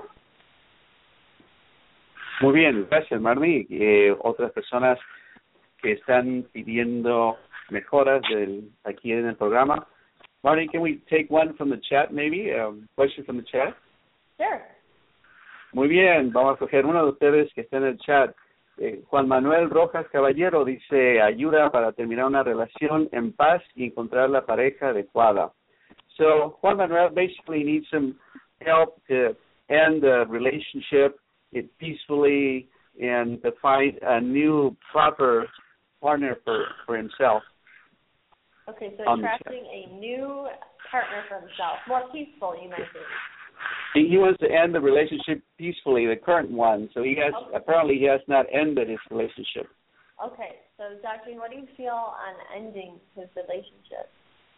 Muy bien, gracias Marnie. Otras personas que están pidiendo mejoras aquí en el programa. Marnie, can we take one from the chat maybe? Question from the chat? Sure. Muy bien, vamos a coger uno de ustedes que está en el chat. Juan Manuel Rojas Caballero dice, ayuda para terminar una relación en paz y encontrar la pareja adecuada. So Juan Manuel basically needs some help to end the relationship peacefully and to find a new proper partner for himself. Okay, so attracting a new partner for himself, more peaceful, you mentioned. He wants to end the relationship peacefully, the current one. So apparently he has not ended his relationship. Okay, so Dr. what do you feel on ending his relationship?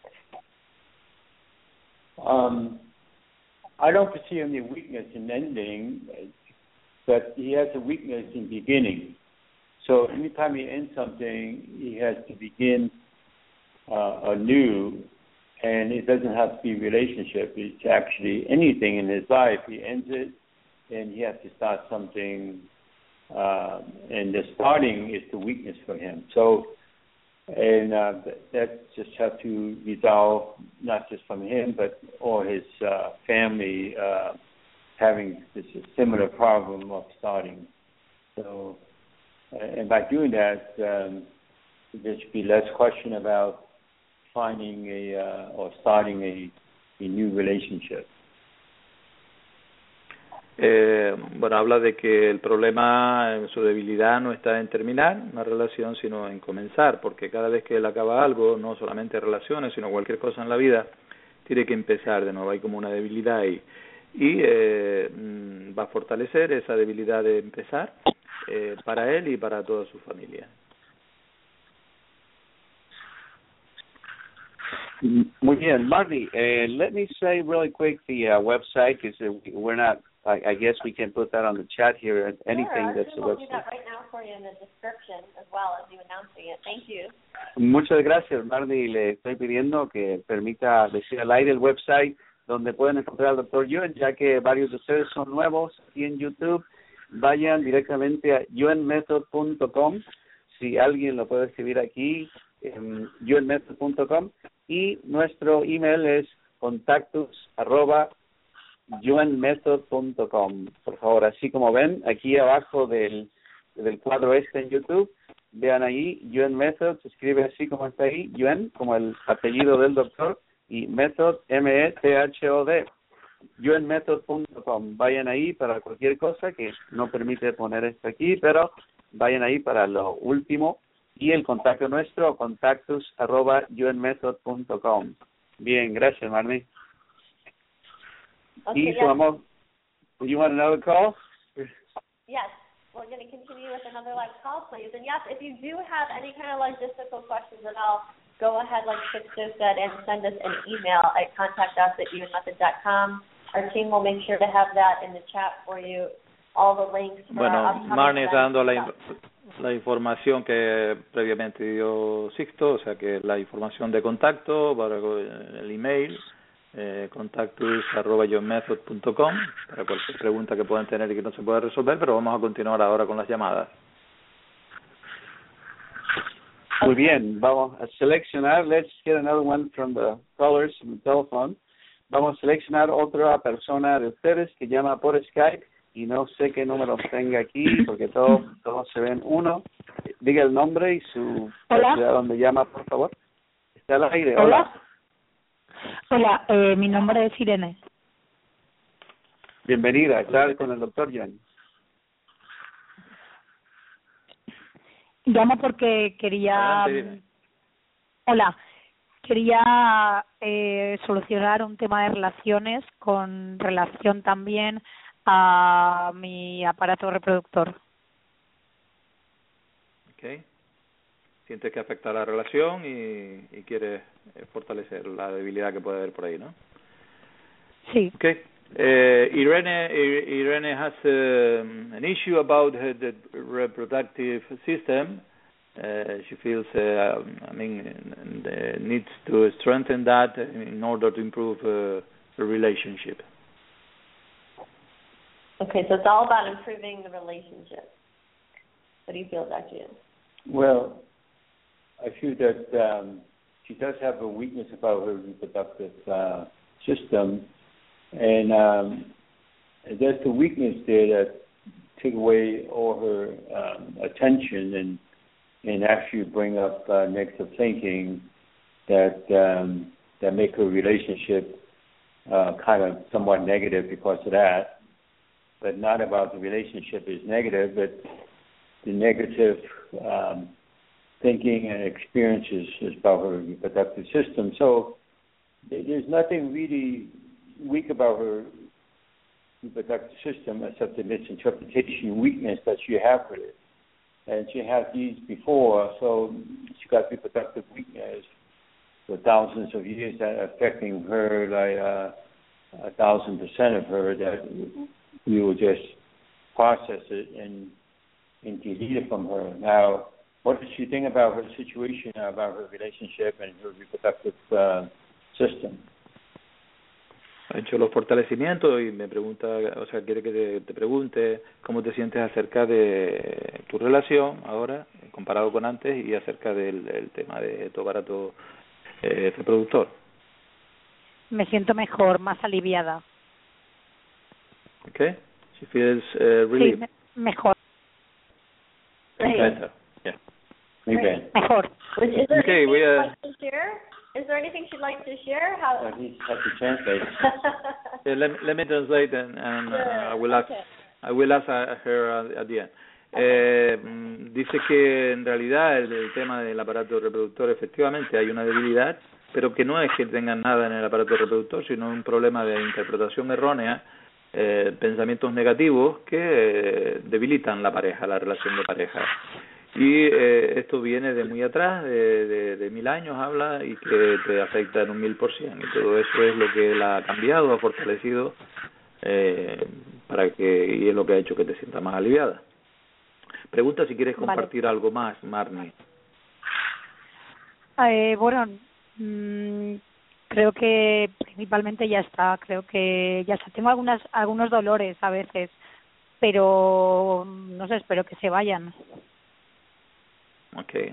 I don't foresee any weakness in ending, but he has a weakness in beginning. So anytime he ends something, he has to begin anew, and it doesn't have to be a relationship. It's actually anything in his life. He ends it, and he has to start something, and the starting is the weakness for him. So, and that just has to resolve not just from him, but all his family having this similar problem of starting. So, and by doing that, there should be less question about finding or starting a new relationship. Bueno, habla de que el problema, su debilidad no está en terminar una relación, sino en comenzar, porque cada vez que él acaba algo, no solamente relaciones, sino cualquier cosa en la vida, tiene que empezar de nuevo. Hay como una debilidad ahí. Y va a fortalecer esa debilidad de empezar para él y para toda su familia. Muy bien, Marty, let me say really quick the website, because we're not, I guess we can put that on the chat here, anything that's the website. We'll do that right now for you in the description as well as you announcing it. Thank you. Muchas gracias, Marty. Le estoy pidiendo que permita decir al aire el website donde pueden encontrar al Dr. Yuen, ya que varios de ustedes son nuevos aquí en YouTube. Vayan directamente a yuenmethod.com. Si alguien lo puede escribir aquí, yuenmethod.com. Y nuestro email es contactos@yuenmethod.com. Por favor, así como ven, aquí abajo del cuadro en YouTube, vean ahí, Yuen Method, se escribe así como está ahí, Yuen, como el apellido del doctor, y Method, M-E-T-H-O-D, yuenmethod.com. Vayan ahí para cualquier cosa, que no permite poner esto aquí, pero vayan ahí para lo último. Y el contacto nuestro, contactos@yuenmethod.com. Bien, gracias, Marnie. Okay, y su amor, you want another call? Yes, we're going to continue with another live call, please. And yes, if you do have any kind of logistical questions at all, go ahead, like Sixto said, and send us an email at contact@yuenmethod.com. Our team will make sure to have that in the chat for you. All the links for bueno, Marnie está dando la información que previamente dio Sixto, o sea que la información de contacto para el email, contactos@yuenmethod.com, para cualquier pregunta que puedan tener y que no se pueda resolver, pero vamos a continuar ahora con las llamadas. Muy bien, vamos a seleccionar. Let's get another one from the callers from the telephone. vamos a seleccionar otra persona de ustedes que llama por Skype y no sé qué números tenga aquí porque todos se ven uno. Diga el nombre y su ciudad donde llama, por favor. Está al aire. Hola. Hola, mi nombre es Irene. Bienvenida, está con el doctor Jan. Llamo porque quería... Adelante, Hola, quería solucionar un tema de relaciones con relación también a mi aparato reproductor. Okay. Sientes que afecta a la relación y quieres fortalecer la debilidad que puede haber por ahí, ¿no? Sí. Okay. Irene has an issue about the reproductive system. She feels, needs to strengthen that in order to improve the relationship. Okay, so it's all about improving the relationship. What do you feel, Dr. Yin? Well, I feel that she does have a weakness about her reproductive system, and there's the weakness there that take away all her attention and actually bring up negative thinking that make her relationship kind of somewhat negative because of that, but not about the relationship is negative, but the negative thinking and experiences is about her reproductive system. So there's nothing really weak about her reproductive system except the misinterpretation weakness that she have with it. And she had these before, so she got reproductive weakness for thousands of years that affecting her like 1,000% of her, that we will just process it and delete it from her. Now, what does she think about her situation, about her relationship and her reproductive system? Ha hecho los fortalecimientos y me pregunta, o sea, quiere que te pregunte cómo te sientes acerca de tu relación ahora, comparado con antes, y acerca del tema de tu aparato reproductor. Me siento mejor, más aliviada. Okay, she feels relieved. Sí, mejor. Better. Yeah. Okay. Mejor. Is there Okay, anything we she'd like to share? Is there anything she'd like to share? How? He has to translate. Let me translate and Sure. I will ask. Okay. I will ask her at the end. Dice que en realidad el tema del aparato reproductor efectivamente hay una debilidad, pero que no es que tengan nada en el aparato reproductor, sino un problema de interpretación errónea, pensamientos negativos que debilitan la pareja, la relación de pareja. Y esto viene de muy atrás, de 1000 años habla, y que te afecta en un 1000%. Y todo eso es lo que la ha cambiado, ha fortalecido, y es lo que ha hecho que te sientas más aliviada. Pregunta si quieres compartir algo más, Marnie. Bueno, creo que principalmente ya está. Creo que ya está. Tengo algunos dolores a veces, pero no sé, espero que se vayan. Okay.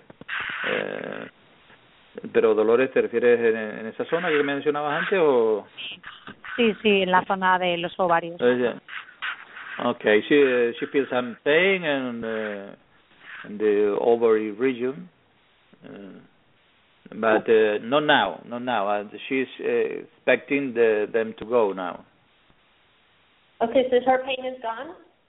Pero dolores, ¿te refieres en esa zona que mencionabas antes o? Sí, en la zona de los ovarios. Okay, she feels some pain in the ovary region, but not now. And she's expecting them to go now. Okay, so her pain is gone?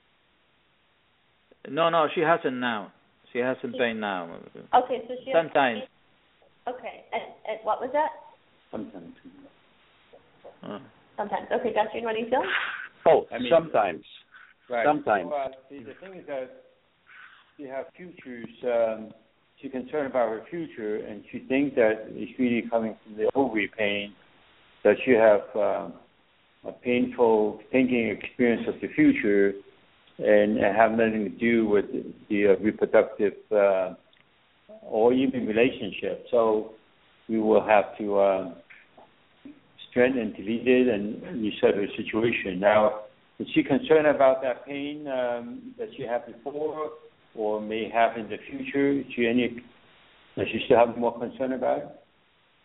No, she hasn't now. She hasn't pain now. Okay, so she sometimes. Okay, and what was that? Sometimes. Sometimes. Okay, Dr. What do you feel? Sometimes. Right. Sometimes. So, the thing is that she has futures. She's concerned about her future, and she thinks that it's really coming from the ovary pain, that she have a painful thinking experience of the future, and have nothing to do with the reproductive or even relationship. So we will have to strengthen and delete it and reset her situation. Now, is she concerned about that pain that she had before or may have in the future? Does she still have more concern about it?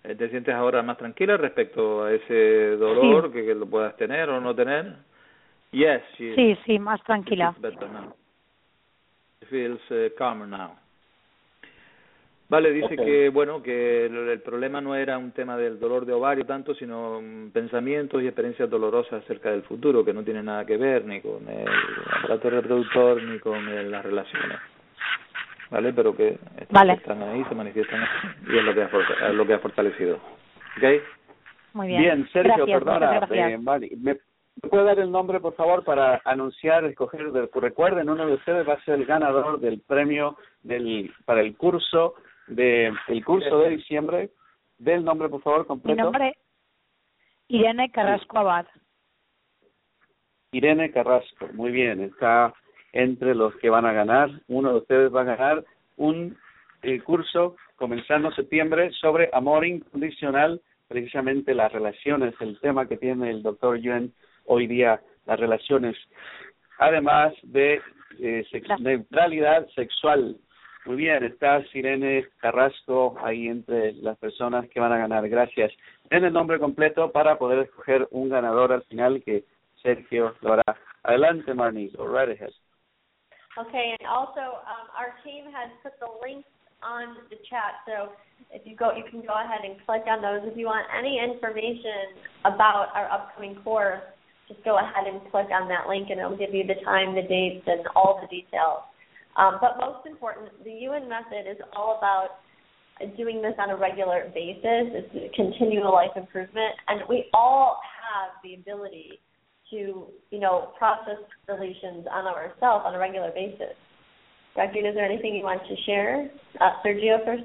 ¿Te sientes ahora más tranquila respecto a ese dolor que lo puedas tener o no tener? Yes, sí, más tranquila. Better now. She feels calmer now. Vale, dice que bueno, que el problema no era un tema del dolor de ovario tanto, sino pensamientos y experiencias dolorosas acerca del futuro, que no tiene nada que ver ni con el aparato reproductor ni con las relaciones. Vale, pero que están ahí, se manifiestan y es lo que ha fortalecido. ¿Ok? Muy bien. Bien, Sergio, gracias, perdona, ¿me puede dar el nombre, por favor, para anunciar, escoger? Recuerden, uno de ustedes va a ser el ganador del premio para el curso de diciembre. Del nombre, por favor, completo. Mi nombre, Irene Carrasco Abad. Irene Carrasco, muy bien, está entre los que van a ganar. Uno de ustedes va a ganar un curso comenzando en septiembre sobre amor incondicional, precisamente las relaciones, el tema que tiene el doctor Yuen hoy día, las relaciones, además de neutralidad sexual. Muy bien, está Irene Carrasco ahí entre las personas que van a ganar. Gracias. Den el nombre completo para poder escoger un ganador al final, que Sergio lo hará. Adelante, Marnie. Go right ahead. Okay, and also our team has put the links on the chat, so if you can go ahead and click on those. If you want any information about our upcoming course, just go ahead and click on that link, and it'll give you the time, the dates, and all the details. But most important, the Yuen method is all about doing this on a regular basis. It's a continual life improvement, and we all have the ability to, process relations on ourselves on a regular basis. Dr. is there anything you want to share? Sergio first.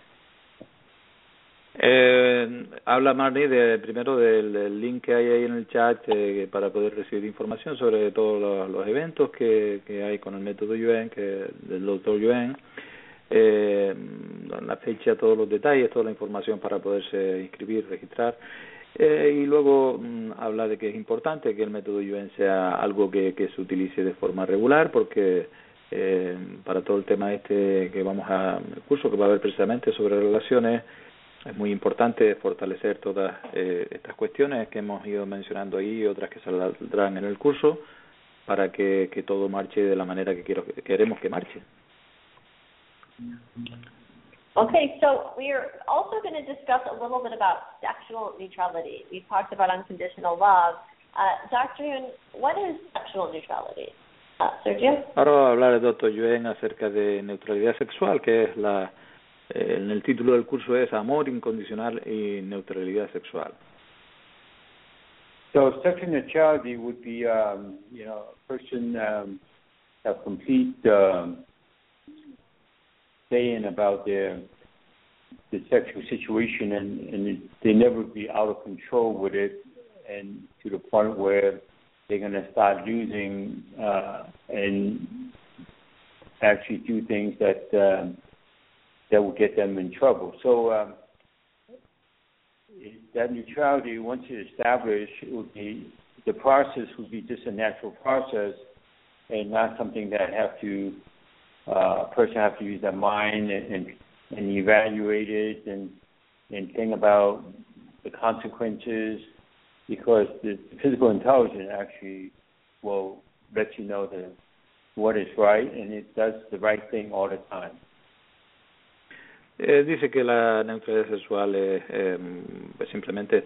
Habla Marnie primero del link que hay ahí en el chat para poder recibir información sobre todos los eventos que hay con el método Yuen, del doctor Yuen, la fecha, todos los detalles, toda la información para poderse inscribir, registrar. Y luego habla de que es importante que el método Yuen sea algo que se utilice de forma regular, porque para todo el tema que vamos el curso que va a haber precisamente sobre relaciones, es muy importante fortalecer todas estas cuestiones que hemos ido mencionando ahí y otras que saldrán en el curso para que todo marche de la manera que queremos que marche. Okay, so we're also going to discuss a little bit about sexual neutrality. We talked about unconditional love. Dr. Yuen, what is sexual neutrality? Sergio? Ahora va a hablar el Dr. Yuen acerca de neutralidad sexual, que es en el título del curso es Amor Incondicional y Neutralidad Sexual. So sexual neutrality would be, a person have complete saying about the sexual situation, and they never be out of control with it, and to the point where they're going to start losing and actually do things that will get them in trouble. So that neutrality, once it's established, the process would be just a natural process and not something that a person have to use their mind and evaluate it and think about the consequences, because the physical intelligence actually will let you know what is right, and it does the right thing all the time. Dice que la neutralidad sexual es simplemente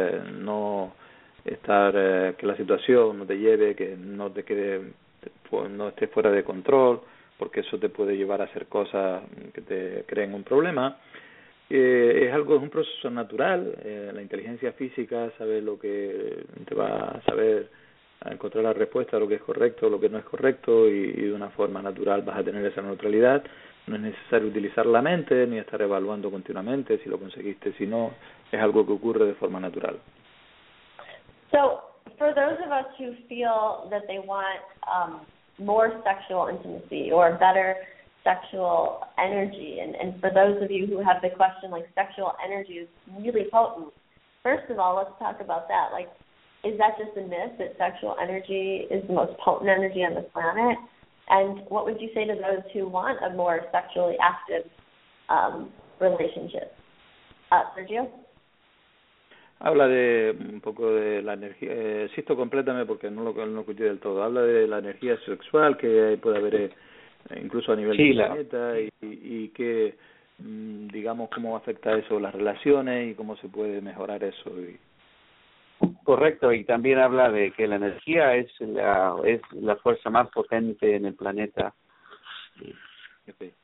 que la situación no te lleve, que no te no estés fuera de control, porque eso te puede llevar a hacer cosas que te creen un problema. Es un proceso natural. La inteligencia física sabe lo que te va a saber, a encontrar la respuesta a lo que es correcto, lo que no es correcto, y de una forma natural vas a tener esa neutralidad. No es necesario utilizar la mente ni estar evaluando continuamente si lo conseguiste, si no, es algo que ocurre de forma natural. So, for those of us who feel that they want more sexual intimacy or better sexual energy, and for those of you who have the question, like, sexual energy is really potent, first of all, let's talk about that. Like, is that just a myth that sexual energy is the most potent energy on the planet? And what would you say to those who want a more sexually active relationship? Sergio? Habla de un poco de la energía, insisto, complétame porque no lo escuché del todo. Habla de la energía sexual que puede haber incluso a nivel del planeta y que, digamos, cómo afecta eso las relaciones y cómo se puede mejorar eso. Correcto, y también habla de que la energía es la fuerza más potente en el planeta. Okay.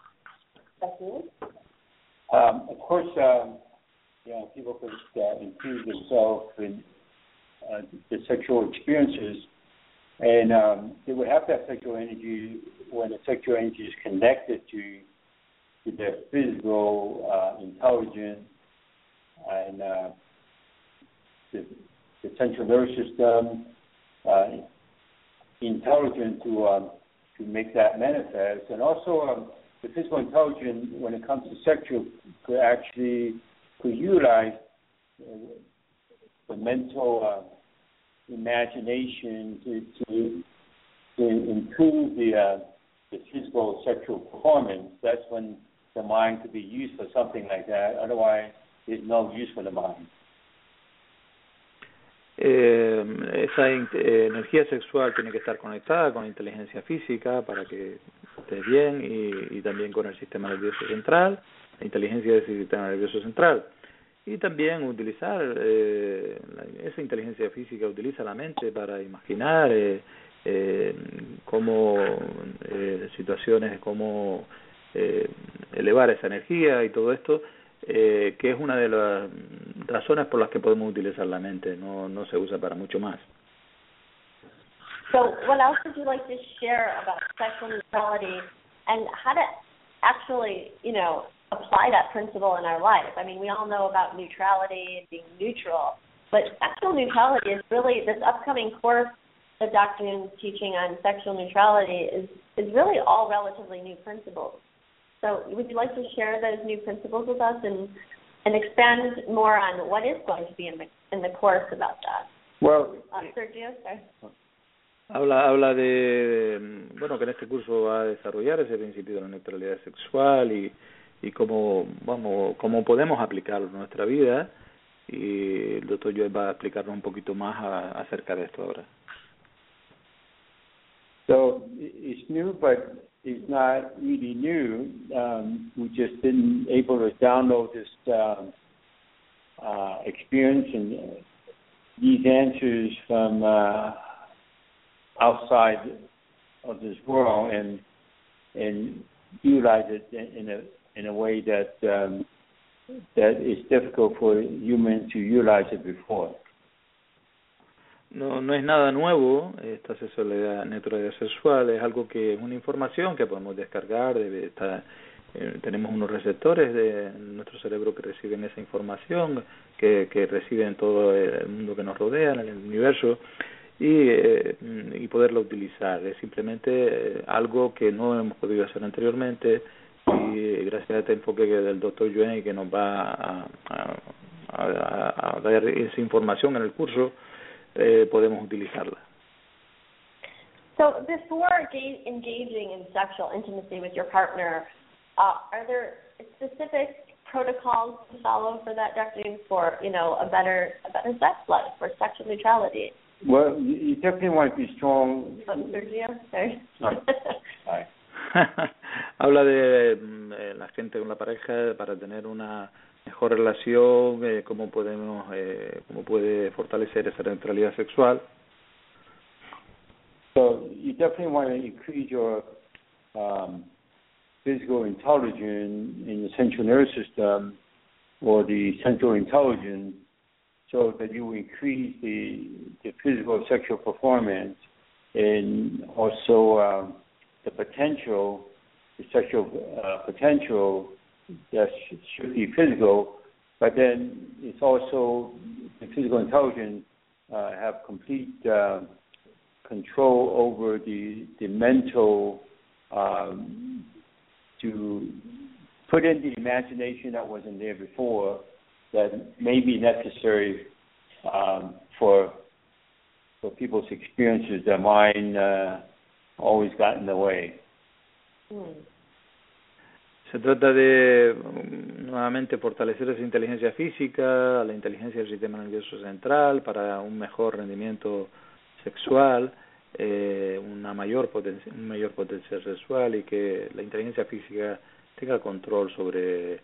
Of course, people could improve themselves in the sexual experiences, and they would have that sexual energy when the sexual energy is connected to their physical intelligence and the central nervous system intelligent to make that manifest, and also the physical intelligence when it comes to sexual could utilize the mental imagination to improve the physical sexual performance. That's when the mind could be used for something like that. Otherwise, there's no use for the mind. Esa energía sexual tiene que estar conectada con la inteligencia física para que esté bien y también con el sistema nervioso central, la inteligencia del sistema nervioso central. Y también utilizar esa inteligencia física, utiliza la mente para imaginar cómo situaciones, cómo elevar esa energía y todo esto, que es una de las razones por las que podemos utilizar la mente, no se usa para mucho más. So what else would you like to share about sexual neutrality and how to actually, apply that principle in our life? I mean, we all know about neutrality and being neutral, but sexual neutrality is really, this upcoming course that Dr. Nguyen's teaching on sexual neutrality is really all relatively new principles. So would you like to share those new principles with us and expand more on what is going to be in the course about that? Well, Sergio, sorry. Habla de, que en este curso va a desarrollar ese principio de la neutralidad sexual y cómo podemos aplicarlo en nuestra vida, y el doctor Joel va a explicarnos un poquito más acerca de esto ahora. So it's new, but it's not really new. We just been able to download this experience and these answers from outside of this world and utilize it in a way that is difficult for humans to utilize it before. No es nada nuevo esta sexualidad, neutralidad sexual, es algo que es una información que podemos descargar, tenemos unos receptores de nuestro cerebro que reciben esa información, que reciben todo el mundo que nos rodea, en el universo, y poderla utilizar. Es simplemente algo que no hemos podido hacer anteriormente, y gracias a este enfoque del Dr. Yuen, que nos va a dar esa información en el curso, podemos utilizarla. So before engaging in sexual intimacy with your partner, are there specific protocols to follow for that, Dr. Nguyen, for a better sex life, for sexual neutrality? Well, you definitely want to be strong. Sergio, sorry. Sorry. Habla de la gente con la pareja para tener una mejor relación, cómo puede fortalecer esa neutralidad sexual. So you definitely want to increase your physical intelligence in the central nervous system or the central intelligence, so that you increase the physical sexual performance and also the potential, the sexual potential that should be physical, but then it's also the physical intelligence have complete control over the mental, to put in the imagination that wasn't there before, that may be necessary for people's experiences that mine always got in the way. Se trata de nuevamente fortalecer esa inteligencia física, la inteligencia del sistema nervioso central para un mejor rendimiento sexual, un mayor potencial sexual, y que la inteligencia física tenga control sobre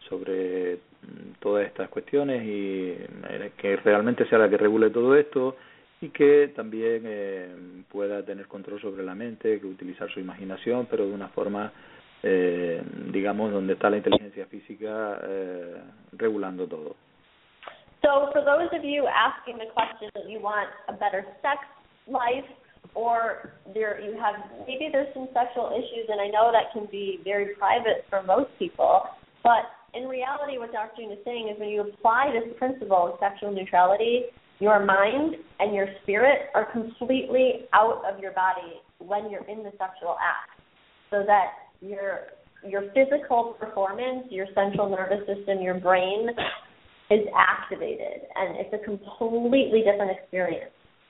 todas estas cuestiones, y que realmente sea la que regule todo esto, y que también pueda tener control sobre la mente, que utilizar su imaginación, pero de una forma digamos, donde está la inteligencia física regulando todo. So for those of you asking the question that you want a better sex life, or you have, maybe there's some sexual issues, and I know that can be very private for most people, but in reality what Dr. June is saying is when you apply this principle of sexual neutrality, your mind and your spirit are completely out of your body when you're in the sexual act, so that your physical performance, your central nervous system, your brain is activated, and it's a completely different experience.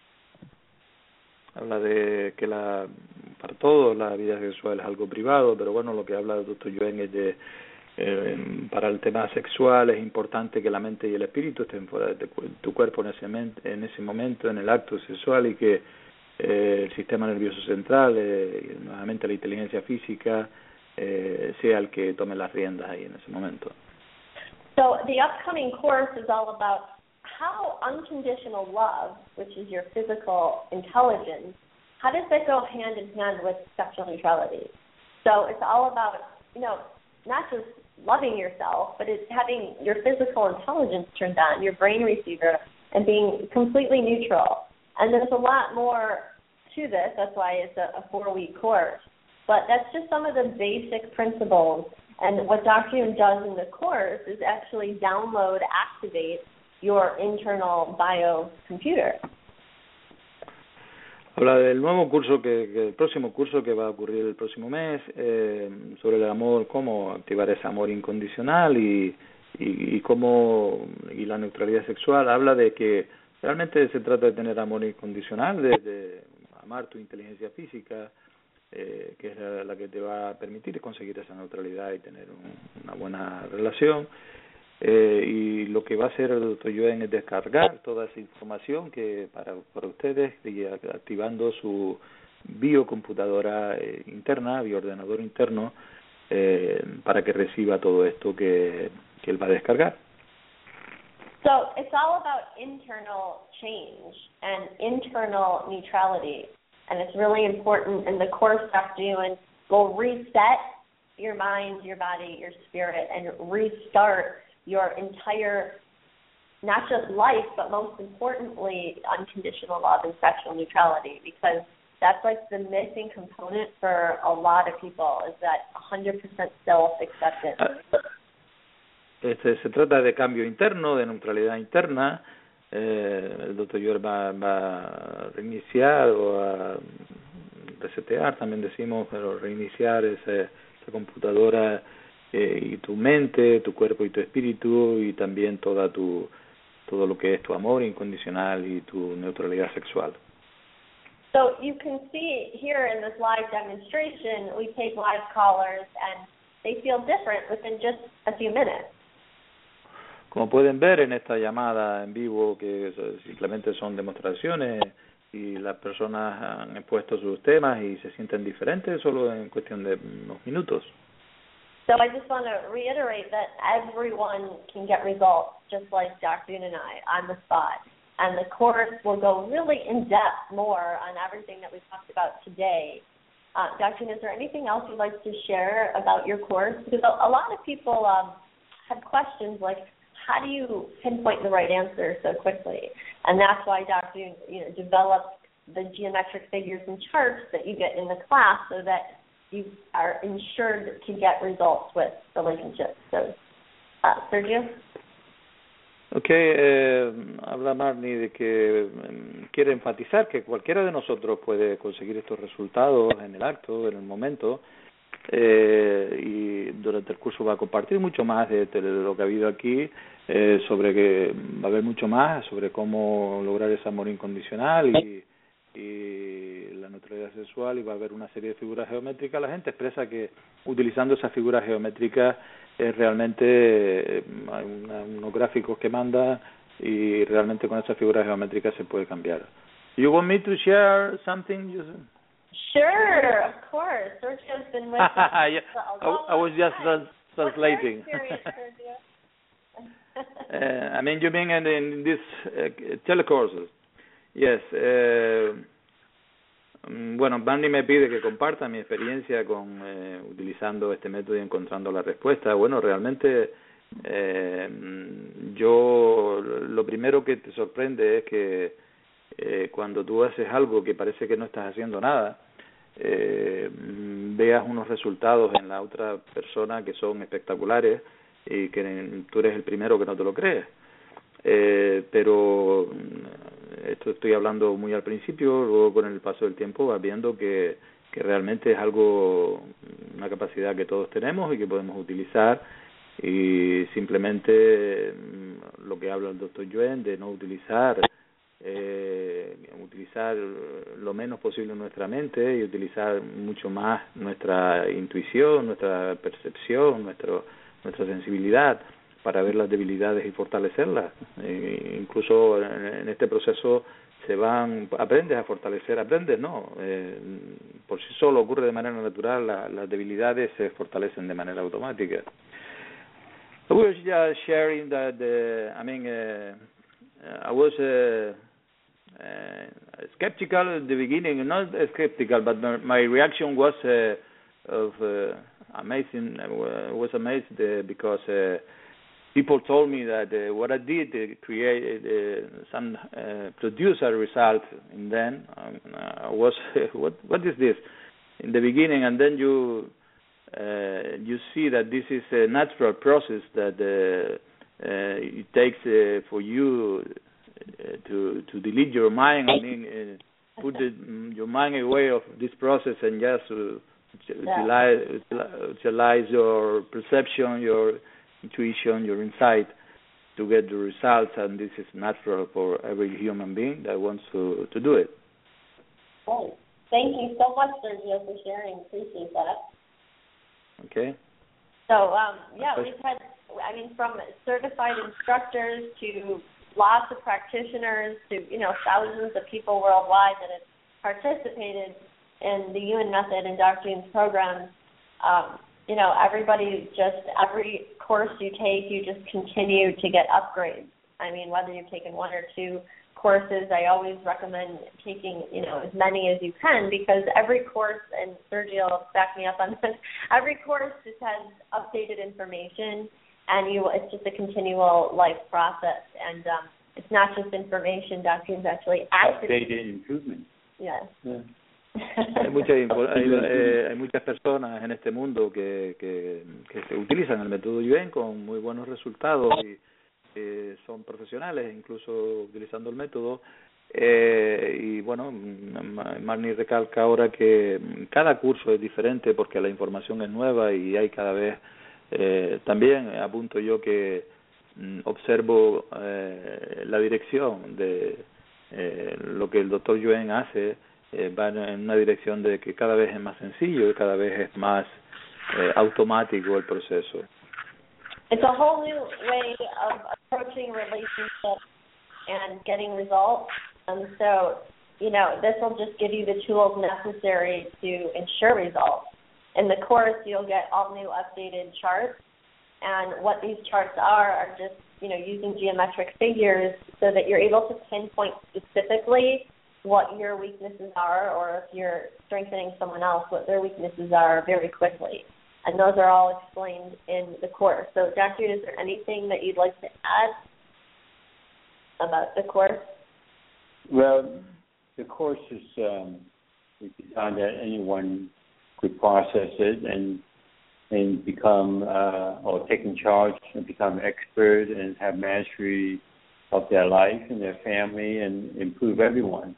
Habla de que para todos la vida sexual es algo privado, pero bueno, lo que habla el Dr. Yuen es de para el tema sexual es importante que la mente y el espíritu estén fuera de tu cuerpo en ese momento, en el acto sexual, y que el sistema nervioso central, nuevamente la inteligencia física, sea el que tome las riendas ahí en ese momento. So the upcoming course is all about how unconditional love, which is your physical intelligence, how does that go hand in hand with sexual neutrality? So it's all about, not just loving yourself, but it's having your physical intelligence turned on, your brain receiver, and being completely neutral. And there's a lot more to this. That's why it's a 4-week course. But that's just some of the basic principles. And what Dr. Yun does in the course is actually activate your internal biocomputer. Habla del nuevo curso, el próximo curso que va a ocurrir el próximo mes, sobre el amor, cómo activar ese amor incondicional y la neutralidad sexual. Habla de que realmente se trata de tener amor incondicional, de amar tu inteligencia física, que es la que te va a permitir conseguir esa neutralidad y tener una buena relación. Y lo que va a hacer el Dr. Yuen es descargar toda esa información que para ustedes, y activando su biocomputadora interna, bioordenador interno, para que reciba todo esto que él va a descargar. So it's all about internal change and internal neutrality. And it's really important in the course, Dr. Yuen will reset your mind, your body, your spirit, and restart your entire, not just life, but most importantly, unconditional love and sexual neutrality, because that's like the missing component for a lot of people, is that 100% self-acceptance. Se trata de cambio interno, de neutralidad interna. El Dr. Yuen va a reiniciar o a resetear, también decimos, pero reiniciar esa computadora, y tu mente, tu cuerpo y tu espíritu, y también todo lo que es tu amor incondicional y tu neutralidad sexual. So you can see here in this live demonstration, we take live callers and they feel different within just a few minutes. Como pueden ver en esta llamada en vivo, que simplemente son demostraciones y las personas han expuesto sus temas y se sienten diferentes solo en cuestión de unos minutos. So I just want to reiterate that everyone can get results, just like Dr. Yun and I, on the spot. And the course will go really in-depth more on everything that we've talked about today. Dr. Yun, is there anything else you'd like to share about your course? Because a lot of people have questions like, how do you pinpoint the right answer so quickly? And that's why Dr. Yun developed the geometric figures and charts that you get in the class, so that you are ensured to get results with relationships. So, Sergio? Habla Marnie de que quiere enfatizar que cualquiera de nosotros puede conseguir estos resultados en el acto, en el momento, y durante el curso va a compartir mucho más de lo que ha habido aquí, sobre que va a haber mucho más sobre cómo lograr ese amor incondicional y la neutralidad sexual y va a haber una serie de figuras geométricas. La gente expresa que utilizando esas figuras geométricas realmente hay unos gráficos que manda y realmente con esas figuras geométricas se puede cambiar. You want me to share something? Sure, of course. Sergio's been with us. Yeah, I was just translating. I mean, you mean in these telecourses? Yes. Bueno, Barney me pide que comparta mi experiencia con utilizando este método y encontrando la respuesta. Bueno, realmente yo lo primero que te sorprende es que cuando tú haces algo que parece que no estás haciendo nada, veas unos resultados en la otra persona que son espectaculares y que tú eres el primero que no te lo crees. Pero esto estoy hablando muy al principio, luego con el paso del tiempo vas viendo que realmente es algo, una capacidad que todos tenemos y que podemos utilizar, y simplemente lo que habla el doctor Yuen de no utilizar lo menos posible nuestra mente y utilizar mucho más nuestra intuición, nuestra percepción, nuestra sensibilidad para ver las debilidades y fortalecerlas. Incluso en este proceso aprendes a fortalecer, por sí solo ocurre de manera natural, las debilidades se fortalecen de manera automática. I was just sharing that, I was skeptical at the beginning, not skeptical, but my reaction was amazing. I was amazed because people told me that what I did produce a result, and then I was what is this in the beginning, and then you see that this is a natural process that it takes for you to delete your mind. I mean, put your mind away of this process and just utilize your perception, your intuition, your insight to get the results, and this is natural for every human being that wants to do it. Oh, thank you so much, Sergio, for sharing. Appreciate that. Okay. So, we've had, from certified instructors to lots of practitioners to, thousands of people worldwide that have participated in the Yuen Method and Dr. Yuen's programs. Every course you take, you just continue to get upgrades. I mean, whether you've taken one or two courses, I always recommend taking, as many as you can, because every course, and Sergio will back me up on this, every course just has updated information, and it's just a continual life process. And it's not just information. Dr. Yuen's actually updated improvement. Yes. Yeah. Hay muchas personas en este mundo que se utilizan el método Yuen con muy buenos resultados y son profesionales incluso utilizando el método, y bueno, Marnie recalca ahora que cada curso es diferente porque la información es nueva y hay cada vez también apunto yo que observo la dirección de lo que el doctor Yuen hace. Va en una dirección de que cada vez es más sencillo y cada vez es más automático el proceso. It's a whole new way of approaching relationships and getting results. And so, this will just give you the tools necessary to ensure results. In the course, you'll get all new updated charts. And what these charts are just, using geometric figures so that you're able to pinpoint specifically what your weaknesses are, or if you're strengthening someone else, what their weaknesses are very quickly. And those are all explained in the course. So, Dr. Yuen, is there anything that you'd like to add about the course? Well, the course is designed that anyone could process it and become, or take in charge and become expert and have mastery of their life and their family and improve everyone.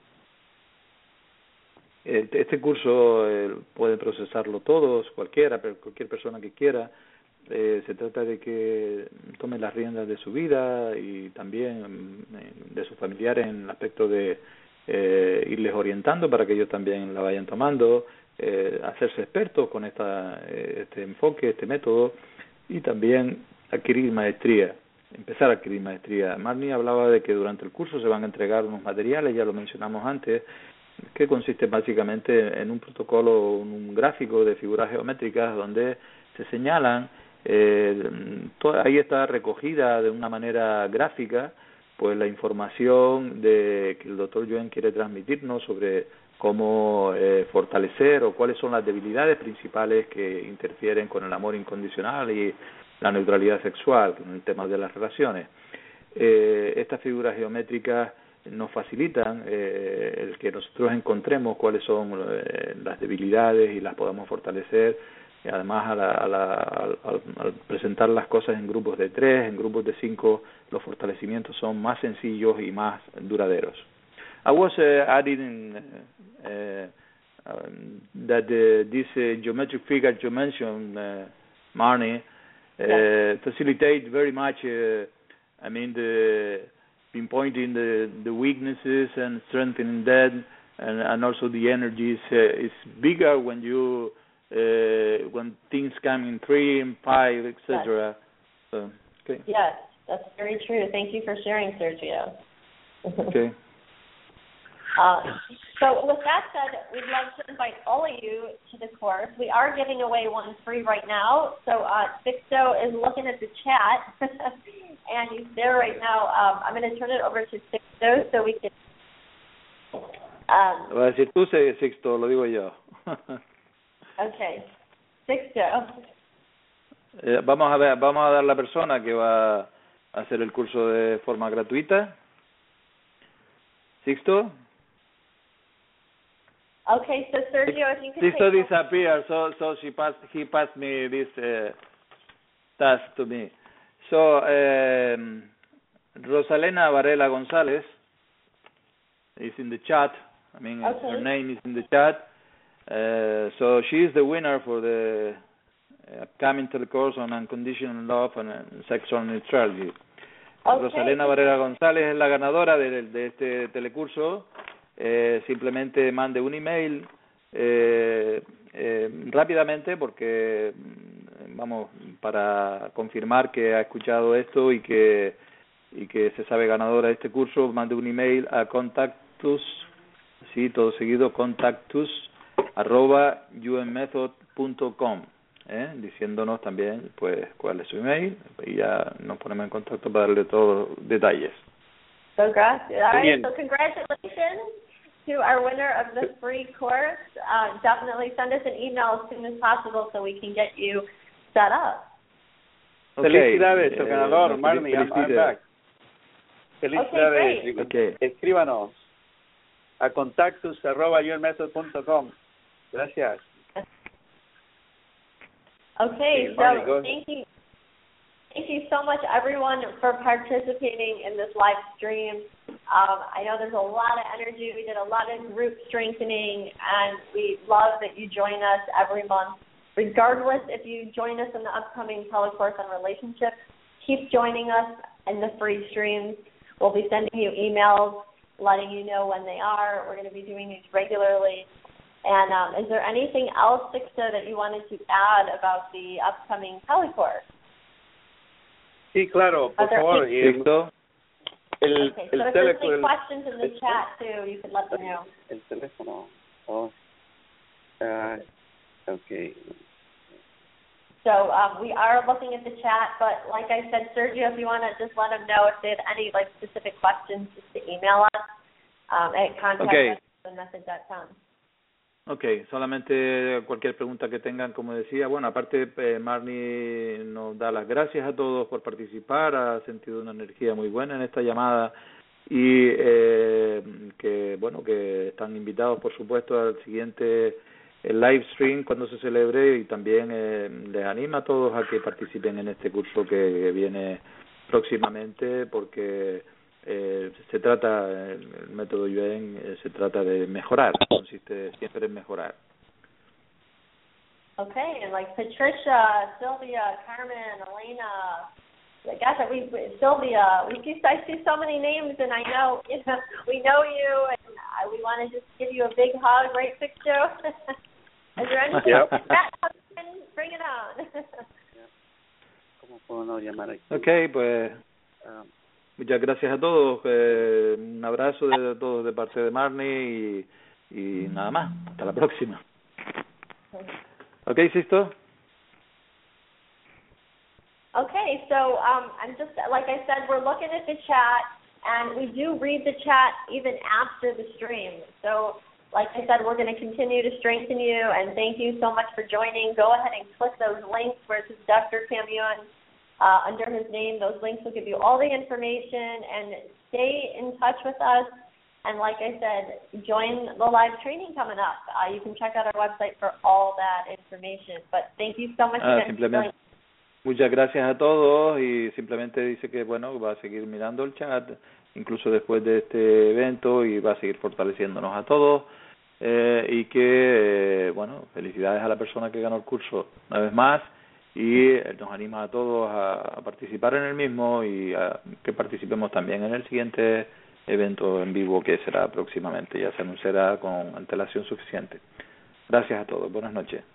Este curso puede procesarlo todos, cualquier persona que quiera. Se trata de que tome las riendas de su vida y también de sus familiares en el aspecto de irles orientando para que ellos también la vayan tomando, hacerse expertos con este enfoque, este método, y también adquirir maestría, empezar a adquirir maestría. Marnie hablaba de que durante el curso se van a entregar unos materiales, ya lo mencionamos antes, que consiste básicamente en un protocolo, un gráfico de figuras geométricas donde se señalan, ahí está recogida de una manera gráfica pues la información que el doctor Yuen quiere transmitirnos sobre cómo fortalecer o cuáles son las debilidades principales que interfieren con el amor incondicional y la neutralidad sexual, en el tema de las relaciones. Estas figuras geométricas nos facilitan el que nosotros encontremos cuáles son las debilidades y las podamos fortalecer. Y además, al presentar las cosas en grupos de 3, en grupos de 5, los fortalecimientos son más sencillos y más duraderos. I was adding that this geometric figure you mentioned, Marnie, facilitate very much, pinpointing the weaknesses and strengthening them, and also the energies is bigger when you when things come in 3 and 5, etc. Yes. So, okay. Yes, that's very true. Thank you for sharing, Sergio. Okay. So with that said, we'd love to invite all of you to the course. We are giving away one free right now. So Sixto is looking at the chat, and he's there right now. I'm going to turn it over to Sixto so we can... Lo vas a decir tú, Sixto, lo digo yo. Okay. Sixto. Vamos a dar la persona que va a hacer el curso de forma gratuita. Sixto. Okay, so Sergio, if you could Sixto take... disappeared, so he passed me this task to me. So, Rosalena Varela González is in the chat. Her name is in the chat. So she is the winner for the upcoming telecourse on unconditional love and sexual neutrality. Okay. Rosalena Varela González es la ganadora de este telecurso. Simplemente mande un email rápidamente, porque para confirmar que ha escuchado esto y que se sabe ganadora de este curso. Mande un email a contactus, sí, todo seguido, contactus@unmethod.com, diciéndonos también pues cuál es su email, y ya nos ponemos en contacto para darle todos los detalles. So gracias. All right, so congratulations to our winner of the free course. Definitely send us an email as soon as possible so we can get you set up. Okay. Felicidades, ganador, Marnie, I'm back. Felicidades. Okay. Escríbanos a contactus@unmethod.com. Gracias. Okay, so thank you so much, everyone, for participating in this live stream. I know there's a lot of energy. We did a lot of group strengthening, and we love that you join us every month. Regardless if you join us in the upcoming telecourse on relationships, keep joining us in the free streams. We'll be sending you emails, letting you know when they are. We're going to be doing these regularly. And is there anything else, Sixto, that you wanted to add about the upcoming telecourse? Sí, claro, por favor. Sixto. So if there's any questions in the chat, too, you could let them know. El teléfono. Okay. So we are looking at the chat, but like I said, Sergio, if you want to just let them know if they have any specific questions, just to email us at contact@unmethod.com. Okay, solamente cualquier pregunta que tengan, como decía. Bueno, aparte, Marnie nos da las gracias a todos por participar, ha sentido una energía muy buena en esta llamada, y que están invitados, por supuesto, al siguiente live stream cuando se celebre, y también les anima a todos a que participen en este curso que viene próximamente, porque se trata, el método Yuen se trata de mejorar, consiste siempre en mejorar. Okay, and Patricia, Sylvia, Carmen, Elena, gosh, Sylvia, I see so many names, and I know, we know you, and we want to just give you a big hug, right, Big Joe? Is there anything bring it on. ¿Cómo puedo no llamar aquí? Okay, pues muchas gracias a todos. Un abrazo de todos de parte de Marnie y nada más. Hasta la próxima. Okay, Sisto. Okay, so I'm just, like I said, we're looking at the chat, and we do read the chat even after the stream. So, like I said, we're going to continue to strengthen you, and thank you so much for joining. Go ahead and click those links where it says Dr. Camion under his name. Those links will give you all the information, and stay in touch with us. And like I said, join the live training coming up. You can check out our website for all that information. But thank you so much again for joining. Muchas gracias a todos, y simplemente dice que bueno, va a seguir mirando el chat incluso después de este evento y va a seguir fortaleciéndonos a todos, y que bueno, felicidades a la persona que ganó el curso una vez más, y nos anima a todos a participar en el mismo y a que participemos también en el siguiente evento en vivo que será próximamente, ya se anunciará con antelación suficiente. Gracias a todos, buenas noches.